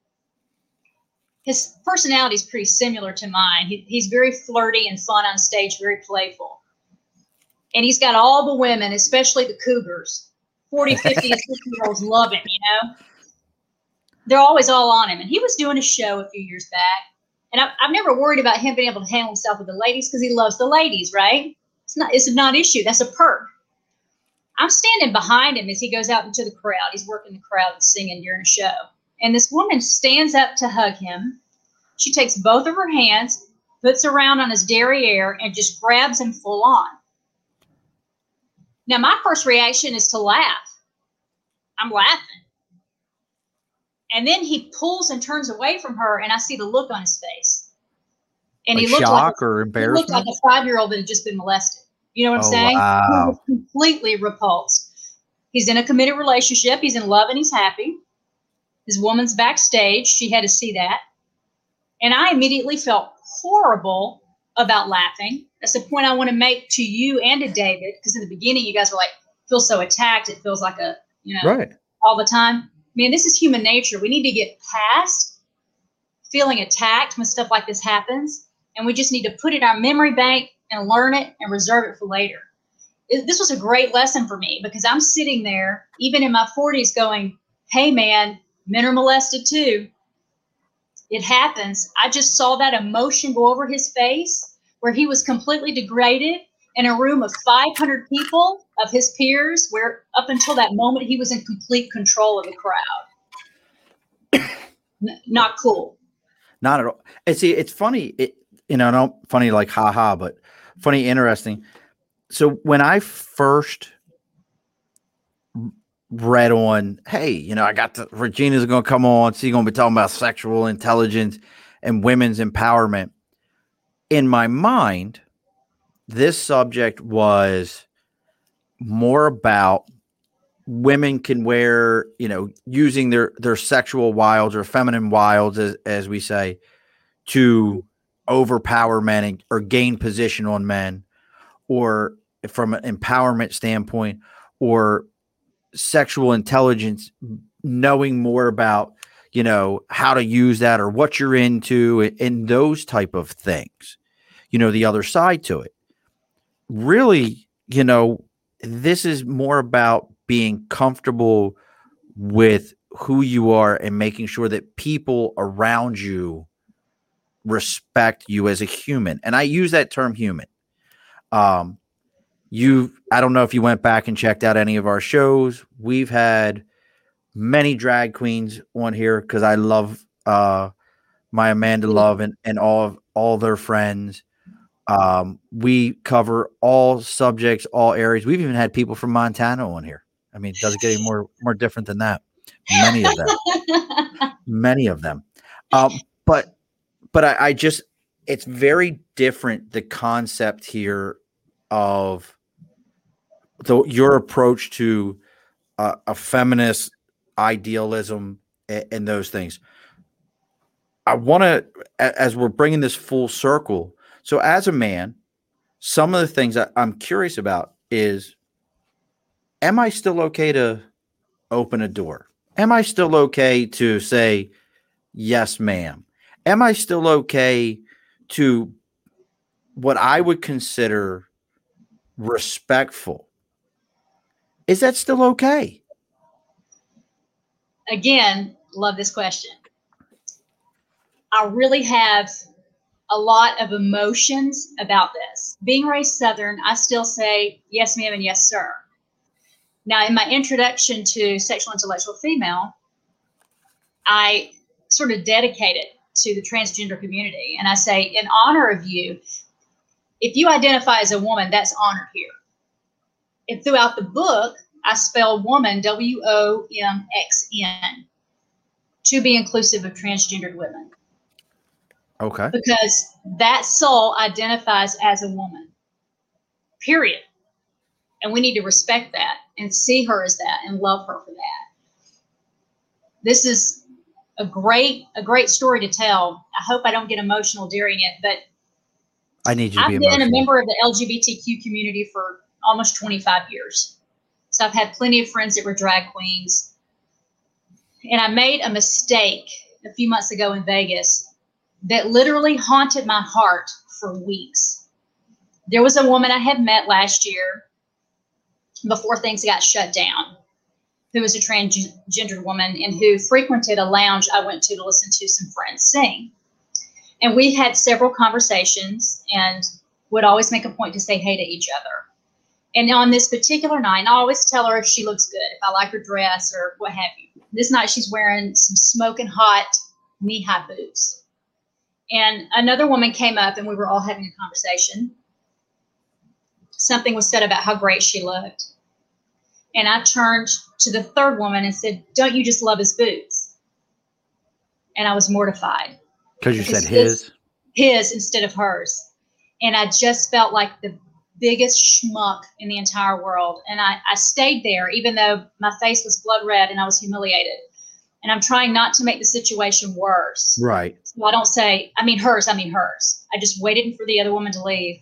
his personality is pretty similar to mine. He, he's very flirty and fun on stage, very playful. And he's got all the women, especially the cougars, forty, fifty, and sixty-year-olds love him, you know? They're always all on him. And he was doing a show a few years back. And I, I've never worried about him being able to handle himself with the ladies because he loves the ladies, right? It's not, it's a non-issue. That's a perk. I'm standing behind him as he goes out into the crowd. He's working the crowd and singing during a show. And this woman stands up to hug him. She takes both of her hands, puts around on his derriere, and just grabs him full on. Now, my first reaction is to laugh. I'm laughing. And then he pulls and turns away from her, and I see the look on his face. And like he looked shock like, or embarrassment? He looked like a five-year-old that had just been molested. You know what I'm oh, saying? Wow. He was completely repulsed. He's in a committed relationship. He's in love and he's happy. His woman's backstage. She had to see that. And I immediately felt horrible about laughing. That's the point I want to make to you and to David, because in the beginning you guys were like, feel so attacked. It feels like a, you know, right. all the time. Man, this is human nature. We need to get past feeling attacked when stuff like this happens. And we just need to put it in our memory bank and learn it and reserve it for later. It, this was a great lesson for me because I'm sitting there, even in my forties, going, hey, man, men are molested too. It happens. I just saw that emotion go over his face where he was completely degraded in a room of five hundred people of his peers, where up until that moment, he was in complete control of the crowd. N- not cool. Not at all. And see, it's funny, it, you know, not funny like haha, but funny, interesting. So when I first read on, hey, you know, I got the Regina's going to come on. She's going to be talking about sexual intelligence and women's empowerment. In my mind, this subject was more about women can wear, you know, using their, their sexual wilds or feminine wilds, as, as we say, to overpower men and, or gain position on men, or from an empowerment standpoint, or sexual intelligence, knowing more about, you know, how to use that or what you're into and, and those type of things, you know, the other side to it. Really, you know, this is more about being comfortable with who you are and making sure that people around you respect you as a human. And I use that term human. Um, you, I don't know if you went back and checked out any of our shows. We've had many drag queens on here because I love uh, my Amanda Love and, and all of all their friends. Um, we cover all subjects, all areas. We've even had people from Montana on here. I mean, does it get any more, more different than that? Many of them, many of them. Um, but, but I, I just, it's very different. The concept here of the, your approach to uh, a feminist idealism and, and those things. I want to, as we're bringing this full circle. So as a man, some of the things that I'm curious about is, am I still okay to open a door? Am I still okay to say, yes, ma'am? Am I still okay to what I would consider respectful? Is that still okay? Again, love this question. I really have a lot of emotions about this. Being raised Southern, I still say yes, ma'am, and yes, sir. Now, in my introduction to Sexual Intellectual Female, I sort of dedicated to the transgender community. And I say, in honor of you, if you identify as a woman, that's honored here. And throughout the book, I spell woman, W O M X N, to be inclusive of transgendered women. Okay. Because that soul identifies as a woman, period. And we need to respect that and see her as that and love her for that. This is a great, a great story to tell. I hope I don't get emotional during it, but I need you to I've be been emotional. a member of the L G B T Q community for almost twenty-five years. So I've had plenty of friends that were drag queens. And I made a mistake a few months ago in Vegas that literally haunted my heart for weeks. There was a woman I had met last year before things got shut down, who was a transgendered woman and who frequented a lounge I went to to listen to some friends sing. And we had several conversations and would always make a point to say hey to each other. And on this particular night, I always tell her if she looks good, if I like her dress or what have you. This night she's wearing some smoking hot knee-high boots. And another woman came up and we were all having a conversation. Something was said about how great she looked. And I turned to the third woman and said, don't you just love his boots? And I was mortified. Because you said his? His instead of hers. And I just felt like the biggest schmuck in the entire world. And I, I stayed there, even though my face was blood red and I was humiliated. And I'm trying not to make the situation worse. Right. So I don't say, I mean hers, I mean hers. I just waited for the other woman to leave.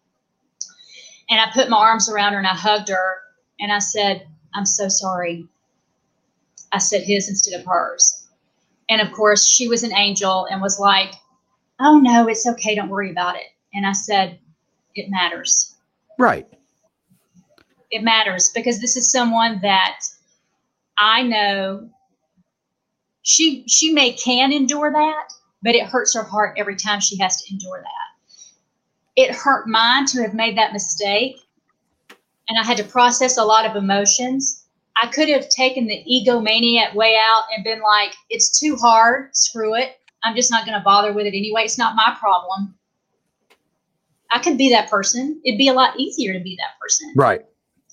And I put my arms around her and I hugged her. And I said, I'm so sorry. I said his instead of hers. And of course, she was an angel and was like, oh, no, it's okay. Don't worry about it. And I said, it matters. Right. It matters because this is someone that I know she she may can endure that, but it hurts her heart every time she has to endure that. It hurt mine to have made that mistake, and I had to process a lot of emotions. I could have taken the egomaniac way out and been like, it's too hard, screw it. I'm just not going to bother with it anyway. It's not my problem. I could be that person. It'd be a lot easier to be that person. Right.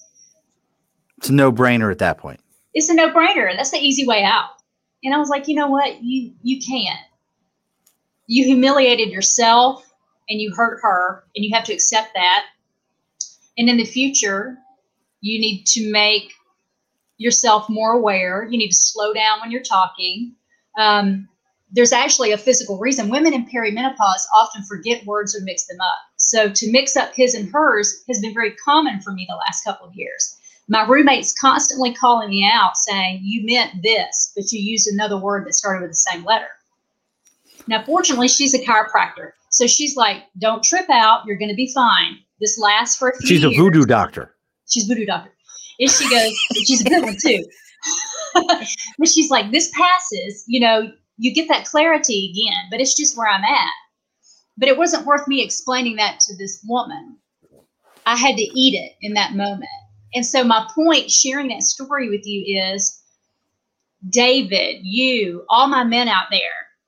It's a no-brainer at that point. It's a no-brainer. That's the easy way out. And I was like, you know what? You you can't. You humiliated yourself and you hurt her, and you have to accept that. And in the future, you need to make yourself more aware. You need to slow down when you're talking. Um, there's actually a physical reason. Women in perimenopause often forget words or mix them up. So to mix up his and hers has been very common for me the last couple of years. My roommate's constantly calling me out saying, you meant this, but you used another word that started with the same letter. Now, fortunately, she's a chiropractor. So she's like, don't trip out. You're going to be fine. This lasts for a few She's years. a voodoo doctor. She's a voodoo doctor. And she goes, she's a good one too. But she's like, this passes, you know, you get that clarity again, but it's just where I'm at. But it wasn't worth me explaining that to this woman. I had to eat it in that moment. And so my point sharing that story with you is, David, you, all my men out there,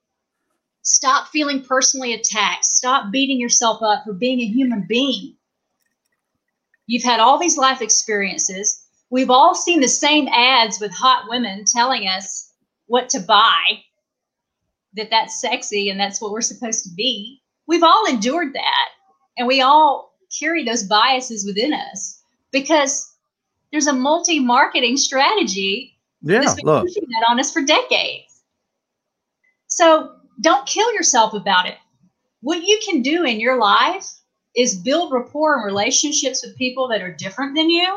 stop feeling personally attacked. Stop beating yourself up for being a human being. You've had all these life experiences. We've all seen the same ads with hot women telling us what to buy, that that's sexy and that's what we're supposed to be. We've all endured that, and we all carry those biases within us because there's a multi-marketing strategy Yeah, that's been look. pushing that on us for decades. So don't kill yourself about it. What you can do in your life is build rapport and relationships with people that are different than you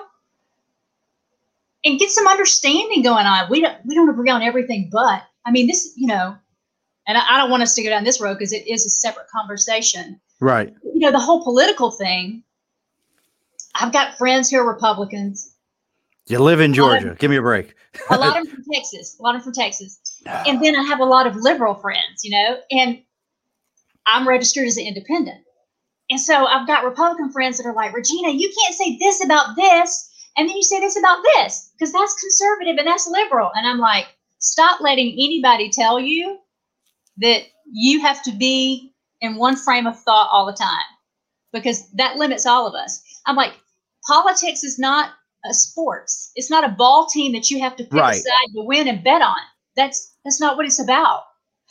and get some understanding going on. We don't, we don't agree on everything, but I mean, this, you know, and I, I don't want us to go down this road because it is a separate conversation. Right. You know, the whole political thing, I've got friends who are Republicans. You live in Georgia. Of, Give me a break. A lot of them from Texas. A lot of them from Texas. And then I have a lot of liberal friends, you know, and I'm registered as an independent. And so I've got Republican friends that are like, Regina, you can't say this about this, and then you say this about this, because that's conservative and that's liberal. And I'm like, stop letting anybody tell you that you have to be in one frame of thought all the time, because that limits all of us. I'm like, politics is not a sports. It's not a ball team that you have to pick right. a side to win and bet on. That's that's not what it's about.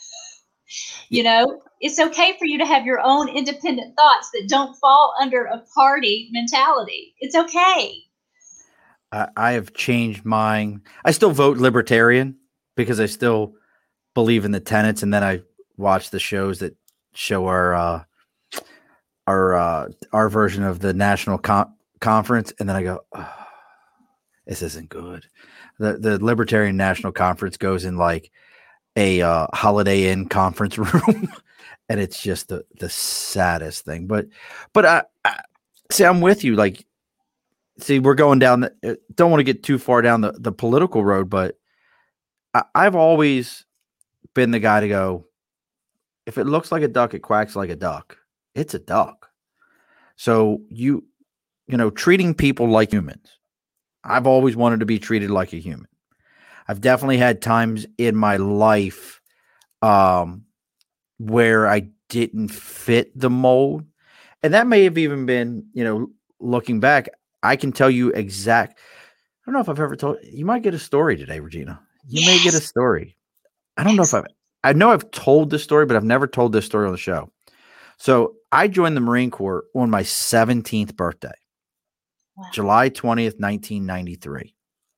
You know, it's okay for you to have your own independent thoughts that don't fall under a party mentality. It's okay. I, I have changed mine. I still vote libertarian because I still believe in the tenets, and then I watch the shows that show our uh, our uh, our version of the national con- conference, and then I go, oh, this isn't good. The the Libertarian National Conference goes in like a uh, Holiday Inn conference room, and it's just the the saddest thing. But but I, I see, I'm with you. Like, see, we're going down. The, don't want to get too far down the, the political road, but I, I've always been the guy to go, if it looks like a duck, it quacks like a duck. It's a duck. So you, you know, treating people like humans. I've always wanted to be treated like a human. I've definitely had times in my life um, where I didn't fit the mold. And that may have even been, you know, looking back, I can tell you exact. I don't know if I've ever told you. Might get a story today, Regina. You yes. may get a story. I don't know if I've, I know I've told this story, but I've never told this story on the show. So I joined the Marine Corps on my seventeenth birthday, wow. July twentieth, nineteen ninety-three.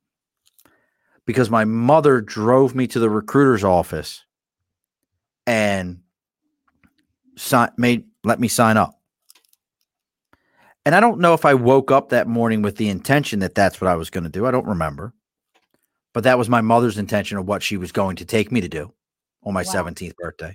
Because my mother drove me to the recruiter's office and si- made let me sign up. And I don't know if I woke up that morning with the intention that that's what I was going to do. I don't remember. But that was my mother's intention of what she was going to take me to do on my wow. seventeenth birthday.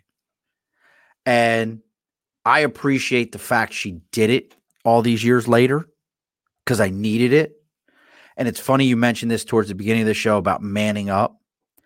And I appreciate the fact she did it all these years later because I needed it. And it's funny you mentioned this towards the beginning of the show about manning up.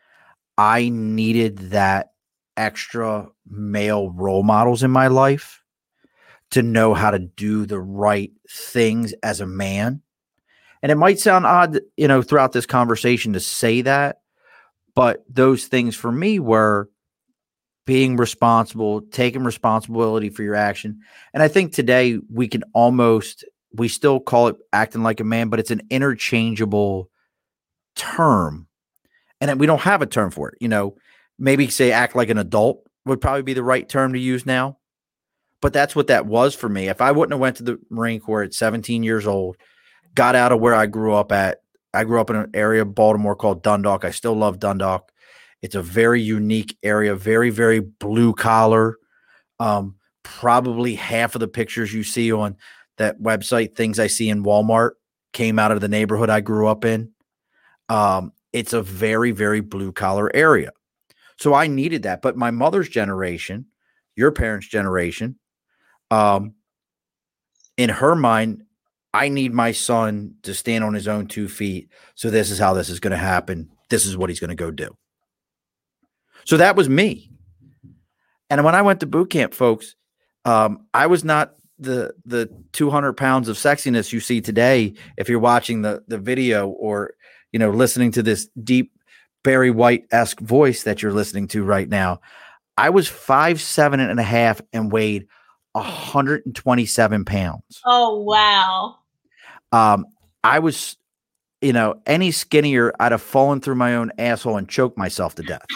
I needed that extra male role models in my life to know how to do the right things as a man. And it might sound odd, you know, throughout this conversation to say that, but those things for me were being responsible, taking responsibility for your action. And I think today we can almost we still call it acting like a man, but it's an interchangeable term. And we don't have a term for it. You know, maybe say act like an adult would probably be the right term to use now. But that's what that was for me. If I wouldn't have went to the Marine Corps at seventeen years old, got out of where I grew up at, I grew up in an area of Baltimore called Dundalk. I still love Dundalk. It's a very unique area, very, very blue collar. Um, probably half of the pictures you see on that website, Things I See in Walmart, came out of the neighborhood I grew up in. Um, it's a very, very blue collar area. So I needed that. But my mother's generation, your parents' generation, um, in her mind, I need my son to stand on his own two feet. So this is how this is going to happen. This is what he's going to go do. So that was me. And when I went to boot camp, folks, um, I was not the the two hundred pounds of sexiness you see today if you're watching the the video or, you know, listening to this deep Barry White-esque voice that you're listening to right now. I was five seven and a half and weighed one hundred twenty-seven pounds. Oh, wow. Um, I was, you know, any skinnier, I'd have fallen through my own asshole and choked myself to death.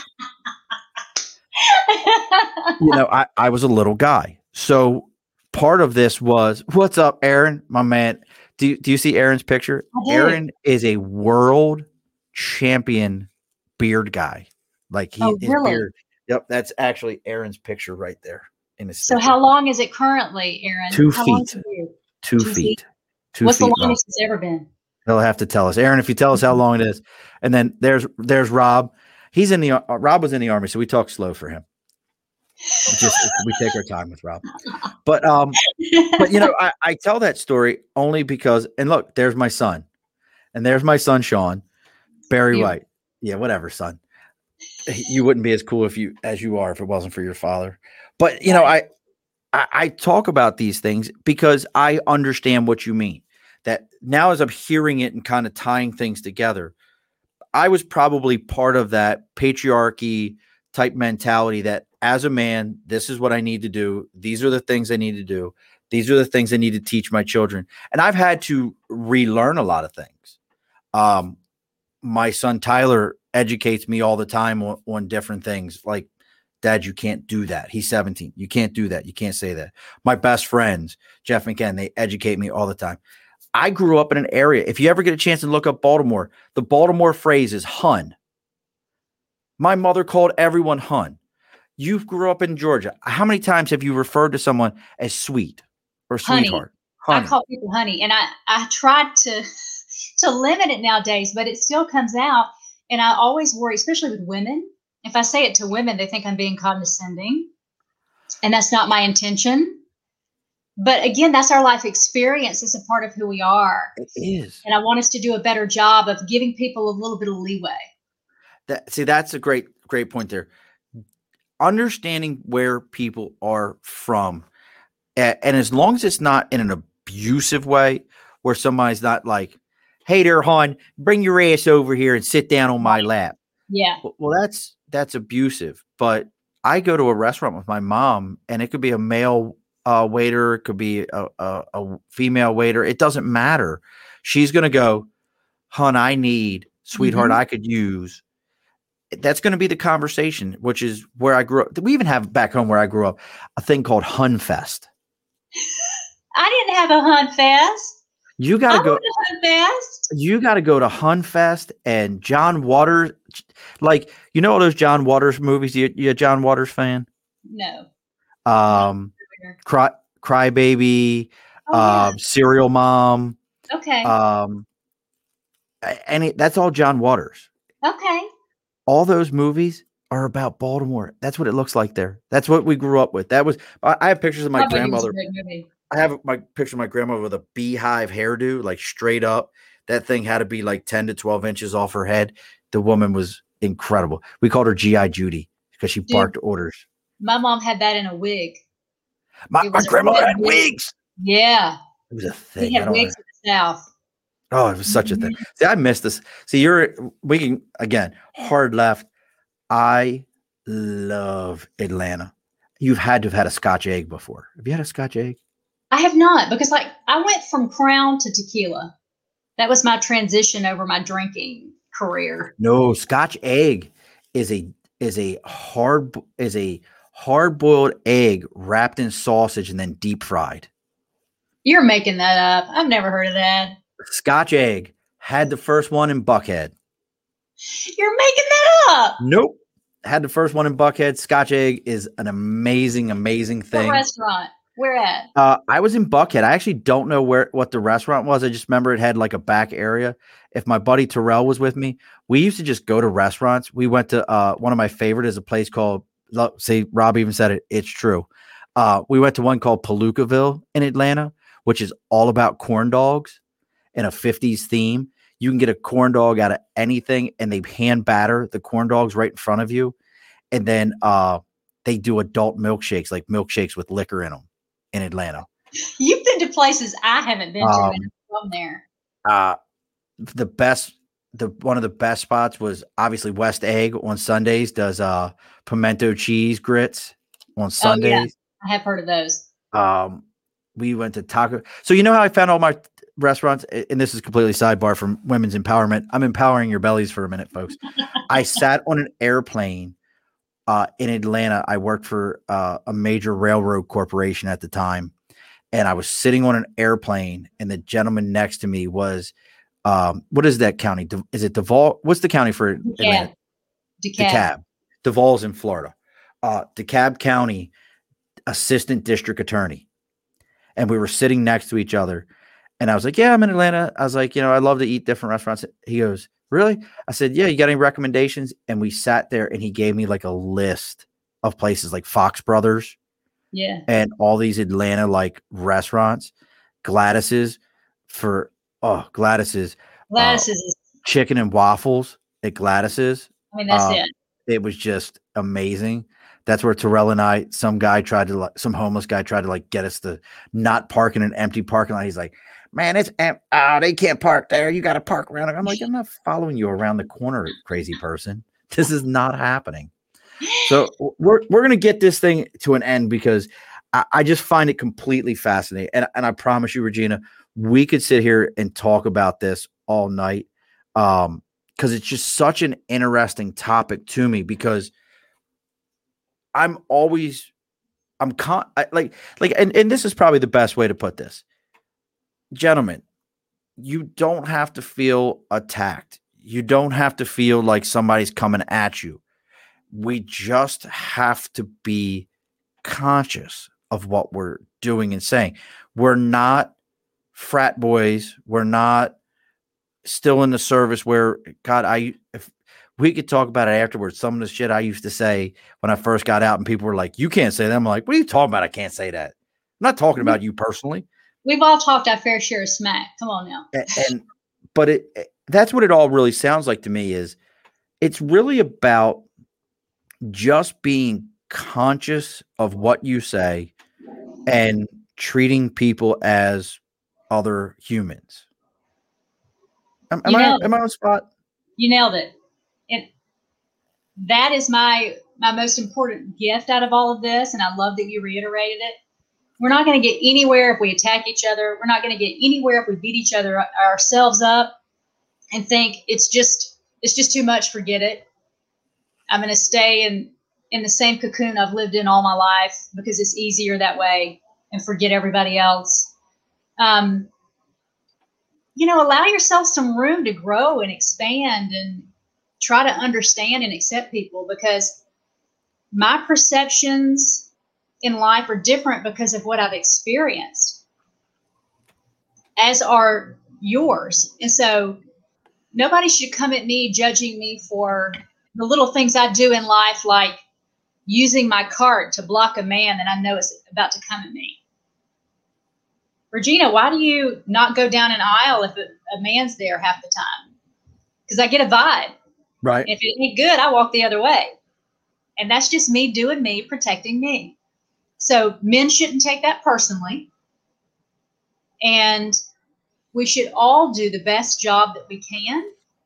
You know, I, I was a little guy. So part of this was, what's up, Aaron, my man? Do you, do you see Aaron's picture? Aaron is a world champion beard guy. Like he, oh, his really? beard. Yep. That's actually Aaron's picture right there. In his so how long is it currently, Aaron? Two how feet. Two, two feet. feet. Two What's feet the longest long. It's ever been? He'll have to tell us. Aaron, if you tell us how long it is. And then there's there's Rob. He's in the uh, Rob was in the Army, so we talk slow for him. We just we take our time with Rob. But um, but you know, I, I tell that story only because, and look, there's my son, and there's my son Sean, Barry you. White. Yeah, whatever, son. You wouldn't be as cool if you as you are if it wasn't for your father. But you know, I, I I talk about these things because I understand what you mean. That now as I'm hearing it and kind of tying things together, I was probably part of that patriarchy, type mentality that as a man, this is what I need to do. These are the things I need to do. These are the things I need to teach my children. And I've had to relearn a lot of things. Um, my son Tyler educates me all the time on, on different things. Like, Dad, you can't do that. He's seventeen. You can't do that. You can't say that. My best friends, Jeff and Ken, they educate me all the time. I grew up in an area. If you ever get a chance to look up Baltimore, the Baltimore phrase is hun. My mother called everyone hun. You grew up in Georgia. How many times have you referred to someone as sweet or sweetheart? Honey. Honey. I call people honey. And I, I tried to, to limit it nowadays, but it still comes out. And I always worry, especially with women. If I say it to women, they think I'm being condescending. And that's not my intention. But again, that's our life experience. It's a part of who we are. It is. And I want us to do a better job of giving people a little bit of leeway. That, see, that's a great, great point there. Understanding where people are from. And, and as long as it's not in an abusive way where somebody's not like, hey there, hon, bring your ass over here and sit down on my lap. Yeah. Well, well that's, that's abusive. But I go to a restaurant with my mom and it could be a male uh, waiter. It could be a, a, a female waiter. It doesn't matter. She's going to go, hon, I need, sweetheart, mm-hmm. I could use. That's going to be the conversation, which is where I grew up. We even have back home where I grew up a thing called Hun Fest. I didn't have a Hun Fest. You got to go. Hun Fest. You got to go to Hun Fest and John Waters. Like, you know all those John Waters movies? You, you a John Waters fan? No. Um, Cry, Cry Baby, oh, uh, yeah. Serial Mom. Okay. Um, and it, that's all John Waters. Okay. All those movies are about Baltimore. That's what it looks like there. That's what we grew up with. That was, I, I have pictures of my Probably grandmother. I have my picture of my grandmother with a beehive hairdo, like straight up. That thing had to be like ten to twelve inches off her head. The woman was incredible. We called her G I Judy because she Dude, barked orders. My mom had that in a wig. My, my grandmother had wig. wigs. Yeah. It was a thing. We had wigs in the South. Oh, it was such a thing. See, I missed this. See, you're, we can, again, hard left. I love Atlanta. You've had to have had a Scotch egg before. Have you had a Scotch egg? I have not, because like I went from Crown to tequila. That was my transition over my drinking career. No, Scotch egg is a, is a hard, is a hard boiled egg wrapped in sausage and then deep fried. You're making that up. I've never heard of that. Scotch egg. Had the first one in Buckhead. You're making that up. Nope. Had the first one in Buckhead. Scotch egg is an amazing, amazing thing. What restaurant? Where at? Uh, I was in Buckhead. I actually don't know where what the restaurant was. I just remember it had like a back area. If my buddy Terrell was with me, we used to just go to restaurants. We went to uh, one of my favorite is a place called, see, Rob even said it. It's true. Uh, we went to one called Palookaville in Atlanta, which is all about corn dogs. In a fifties theme, you can get a corn dog out of anything and they hand batter the corn dogs right in front of you. And then uh, they do adult milkshakes, like milkshakes with liquor in them in Atlanta. You've been to places I haven't been to um, and I'm from there. Uh, the best, the one of the best spots was obviously West Egg on Sundays does uh, pimento cheese grits on Sundays. Oh, yeah. I have heard of those. Um, we went to Taco. So you know how I found all my restaurants, and this is completely sidebar from women's empowerment. I'm empowering your bellies for a minute, folks. I sat on an airplane uh, in Atlanta. I worked for uh, a major railroad corporation at the time, and I was sitting on an airplane, and the gentleman next to me was, um, what is that county? De- is it Duval? What's the county for Atlanta? DeKalb. DeKalb. Duval's in Florida. Uh, DeKalb County assistant district attorney. And we were sitting next to each other. And I was like, yeah, I'm in Atlanta. I was like, you know, I love to eat different restaurants. He goes, really? I said, yeah, you got any recommendations? And we sat there and he gave me like a list of places like Fox Brothers. Yeah. And all these Atlanta like restaurants. Gladys's for, oh, Gladys's. Gladys's uh, is chicken and waffles at Gladys's. I mean, that's uh, it. It was just amazing. That's where Terrell and I, some guy tried to like, some homeless guy tried to like get us to not park in an empty parking lot. He's like, man, it's em- oh, they can't park there. You got to park around. I'm like, I'm not following you around the corner, crazy person. This is not happening. So we're we're gonna get this thing to an end because I, I just find it completely fascinating. And, and I promise you, Regina, we could sit here and talk about this all night. Um, because it's just such an interesting topic to me because I'm always I'm con I, like like and, and this is probably the best way to put this. Gentlemen, you don't have to feel attacked. You don't have to feel like somebody's coming at you. We just have to be conscious of what we're doing and saying. We're not frat boys. We're not still in the service where, God, I if we could talk about it afterwards. Some of the shit I used to say when I first got out and people were like, you can't say that. I'm like, what are you talking about? I can't say that. I'm not talking about you personally. We've all talked our fair share of smack. Come on now. And, and but it that's what it all really sounds like to me is it's really about just being conscious of what you say and treating people as other humans. Am, am I am I on spot? You nailed it. And that is my my most important gift out of all of this. And I love that you reiterated it. We're not going to get anywhere if we attack each other. We're not going to get anywhere if we beat each other ourselves up and think it's just it's just too much. Forget it. I'm going to stay in, in the same cocoon I've lived in all my life because it's easier that way and forget everybody else. Um, you know, allow yourself some room to grow and expand and try to understand and accept people because my perceptions in life are different because of what I've experienced, as are yours. And so nobody should come at me judging me for the little things I do in life, like using my cart to block a man that I know is about to come at me. Regina, why do you not go down an aisle if a, a man's there half the time? Because I get a vibe. Right. If it ain't good, I walk the other way. And that's just me doing me, protecting me. So men shouldn't take that personally. And we should all do the best job that we can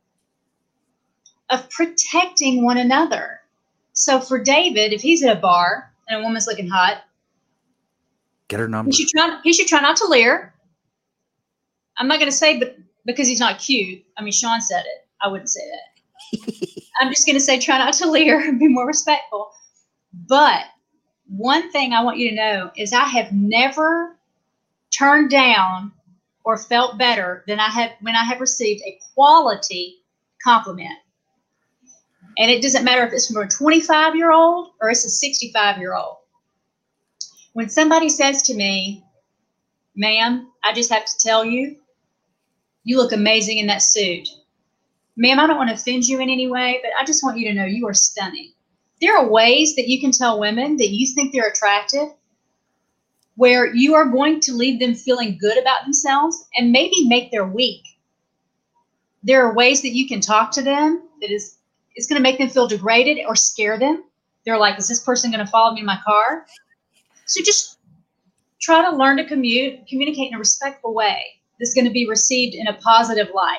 of protecting one another. So for David, if he's at a bar and a woman's looking hot, get her number. He should try, he should try not to leer. I'm not going to say but because he's not cute. I mean, Sean said it. I wouldn't say that. I'm just going to say try not to leer and be more respectful. But one thing I want you to know is I have never turned down or felt better than I have when I have received a quality compliment. And it doesn't matter if it's from a twenty-five-year-old or it's a sixty-five-year-old. When somebody says to me, ma'am, I just have to tell you, you look amazing in that suit. Ma'am, I don't want to offend you in any way, but I just want you to know you are stunning. There are ways that you can tell women that you think they're attractive where you are going to leave them feeling good about themselves and maybe make their week. There are ways that you can talk to them that is it's going to make them feel degraded or scare them. They're like, is this person going to follow me in my car? So just try to learn to commute, communicate in a respectful way that's going to be received in a positive light.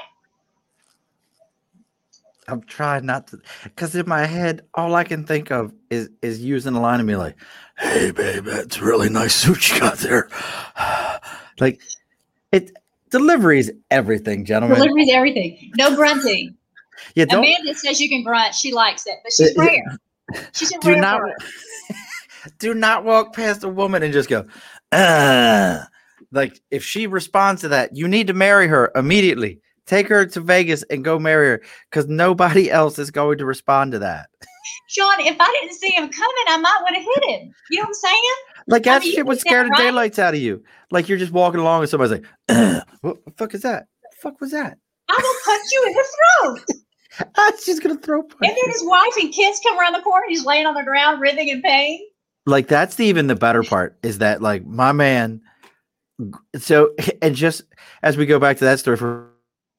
I'm trying not to, because in my head, all I can think of is is using a line to me like, hey, babe, that's a really nice suit you got there. Like, it delivery is everything, gentlemen. Delivery is everything. No grunting. Yeah, don't, Amanda says you can grunt. She likes it, but she's rare. She's a do rare not, bird. Do not walk past a woman and just go, uh. Like, if she responds to that, you need to marry her immediately. Take her to Vegas and go marry her because nobody else is going to respond to that. Sean, if I didn't see him coming, I might would have hit him. You know what I'm saying? Like, that I mean, shit would scare the right? daylights out of you. Like, you're just walking along and somebody's like, uh, what the fuck is that? What the fuck was that? I will punch you in the throat. I was just going to throw punches. And then his wife and kids come around the corner. He's laying on the ground, writhing in pain. Like, that's the, even the better part is that, like, my man. So, and just as we go back to that story, for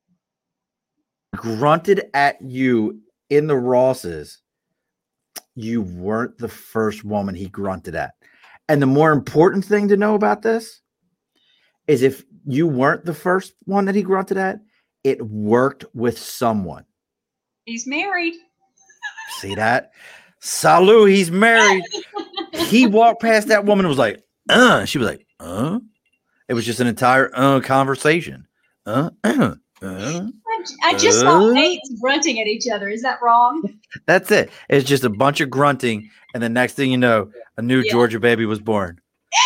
grunted at you in the Rosses, you weren't the first woman he grunted at. And the more important thing to know about this is if you weren't the first one that he grunted at, it worked with someone. He's married. See that? Salud, he's married. He walked past that woman and was like, uh, she was like, uh, it was just an entire uh conversation. Uh, uh, uh, I just saw uh, mates grunting at each other. Is that wrong? That's it. It's just a bunch of grunting. And the next thing you know, a new yeah. Georgia baby was born.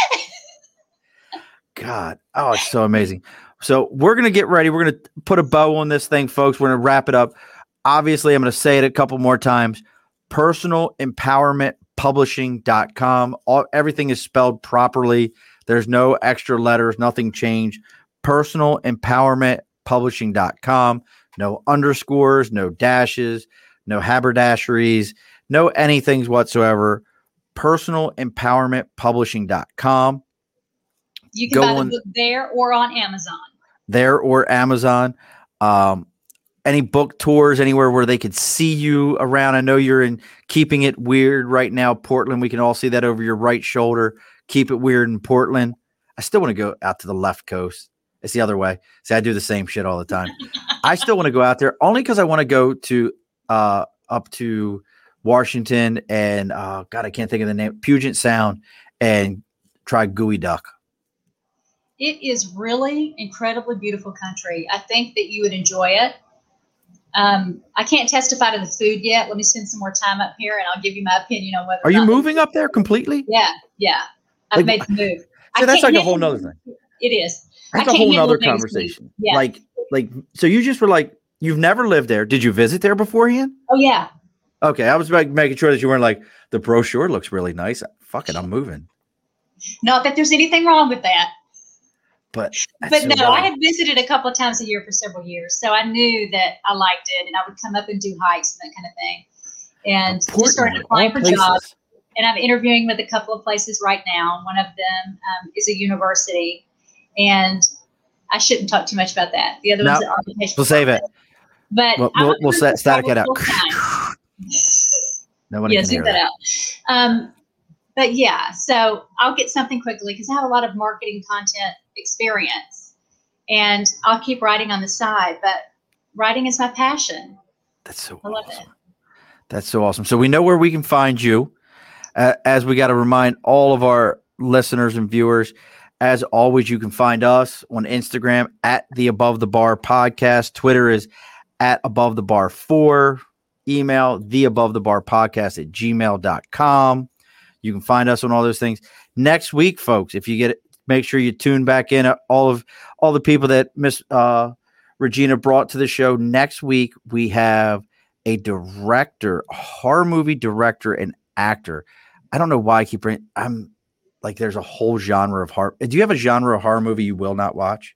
God. Oh, it's so amazing. So we're going to get ready. We're going to put a bow on this thing, folks. We're going to wrap it up. Obviously, I'm going to say it a couple more times. personal empowerment publishing dot com. All, everything is spelled properly. There's no extra letters, nothing changed. personal empowerment publishing dot com. No underscores, no dashes, no haberdasheries, no anythings whatsoever. personal empowerment publishing dot com. You can Go buy the on, book there or on Amazon. There or Amazon. Um, any book tours anywhere where they could see you around? I know you're in Keeping It Weird right now, Portland. We can all see that over your right shoulder. Keep It Weird in Portland. I still want to go out to the left coast. It's the other way. See, I do the same shit all the time. I still want to go out there only because I want to go to uh, up to Washington and uh, God, I can't think of the name. Puget Sound and try gooey duck. It is really incredibly beautiful country. I think that you would enjoy it. Um, I can't testify to the food yet. Let me spend some more time up here, and I'll give you my opinion on whether. Are you moving up there completely? Yeah, yeah. I've like, made the move. So that's like a whole nother thing. It is. That's a whole nother conversation. Yeah. Like, like, so you just were like, you've never lived there. Did you visit there beforehand? Oh yeah. Okay, I was like making sure that you weren't like the brochure looks really nice. Fuck it, I'm moving. Not that there's anything wrong with that. But but so no, wild. I had visited a couple of times a year for several years, so I knew that I liked it, and I would come up and do hikes and that kind of thing, and Portland, just started applying for places. jobs. And I'm interviewing with a couple of places right now. One of them um, is a university, and I shouldn't talk too much about that. The other nope. one's an architecture. We'll save it. But we'll we'll, we'll set static it out. Nobody yeah, can zoom hear that out. Um, but yeah, so I'll get something quickly because I have a lot of marketing content experience, and I'll keep writing on the side. But writing is my passion. That's so I love awesome. it. That's so awesome. So we know where we can find you. Uh, as we got to remind all of our listeners and viewers, as always, you can find us on Instagram at the Above the Bar Podcast. Twitter is at Above the Bar four. Email the Above the Bar Podcast at gmail dot com. You can find us on all those things. Next week, folks, if you get it, make sure you tune back in. All of all the people that Miss uh, Regina brought to the show. Next week, we have a director, a horror movie director and actor. I don't know why I keep bringing. I'm like, there's a whole genre of horror. Do you have a genre of horror movie you will not watch?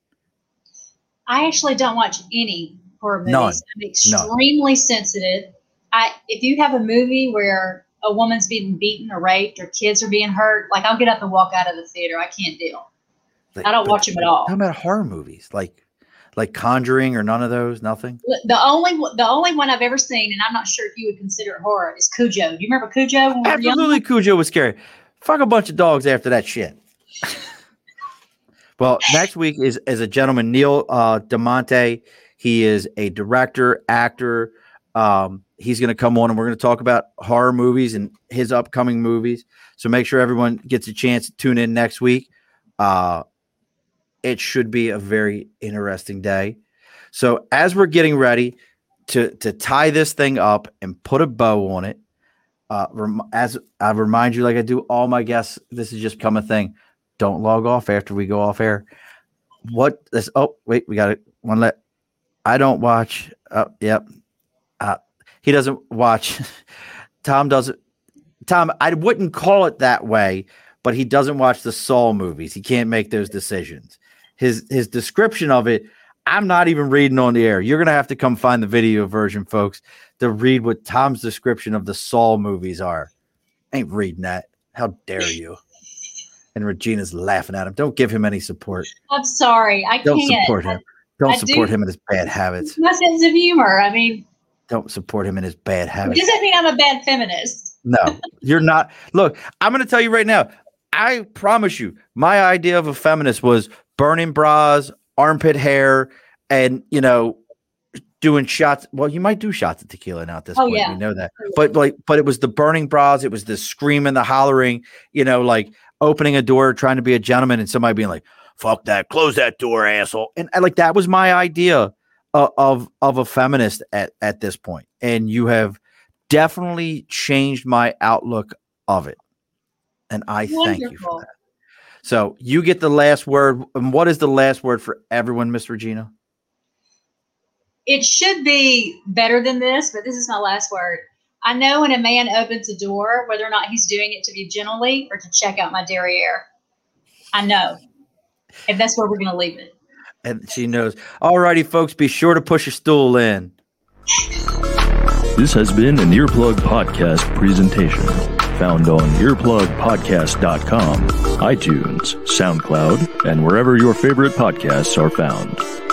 I actually don't watch any horror movies. None. I'm extremely None. sensitive. I if you have a movie where a woman's being beaten or raped or kids are being hurt, like I'll get up and walk out of the theater. I can't deal. Like, I don't watch them at all. How about horror movies like like Conjuring or none of those? Nothing. The only the only one I've ever seen, and I'm not sure if you would consider it horror, is Cujo. Do you remember Cujo? When we Absolutely, were young? Cujo was scary. Fuck a bunch of dogs after that shit. Well, next week is is a gentleman, Neil uh, DeMonte. He is a director, actor. Um, he's going to come on and we're going to talk about horror movies and his upcoming movies. So make sure everyone gets a chance to tune in next week. Uh, it should be a very interesting day. So as we're getting ready to, to tie this thing up and put a bow on it, uh, rem- as I remind you, like I do all my guests, this has just become a thing. Don't log off after we go off air. What this? Oh, wait, we got it. One let. I don't watch. Uh, yep. Uh, he doesn't watch. Tom doesn't. Tom, I wouldn't call it that way, but he doesn't watch the Saw movies. He can't make those decisions. His his description of it, I'm not even reading on the air. You're gonna have to come find the video version, folks, to read what Tom's description of the Saw movies are. Ain't reading that. How dare you? And Regina's laughing at him. Don't give him any support. I'm sorry. I Don't can't. support him. Don't I support do. him in his bad habits. My sense of humor. I mean, don't support him in his bad habits. Does that mean I'm a bad feminist? No, you're not. Look, I'm going to tell you right now. I promise you, my idea of a feminist was burning bras, armpit hair, and, you know, doing shots. Well, you might do shots of tequila now at this oh, point. Yeah. We know that. But like, but it was the burning bras. It was the screaming, the hollering, you know, like opening a door, trying to be a gentleman, and somebody being like, fuck that, close that door, asshole. And, and like, that was my idea of, of, of a feminist at, at this point. And you have definitely changed my outlook of it. And I Wonderful. Thank you for that. So you get the last word. And what is the last word for everyone, Miss Regina? It should be better than this, but this is my last word. I know when a man opens a door, whether or not he's doing it to be gently or to check out my derriere. I know. And that's where we're going to leave it. And she knows. All righty, folks, be sure to push your stool in. This has been an Earplug Podcast presentation. Found on earplug podcast dot com, iTunes, SoundCloud, and wherever your favorite podcasts are found.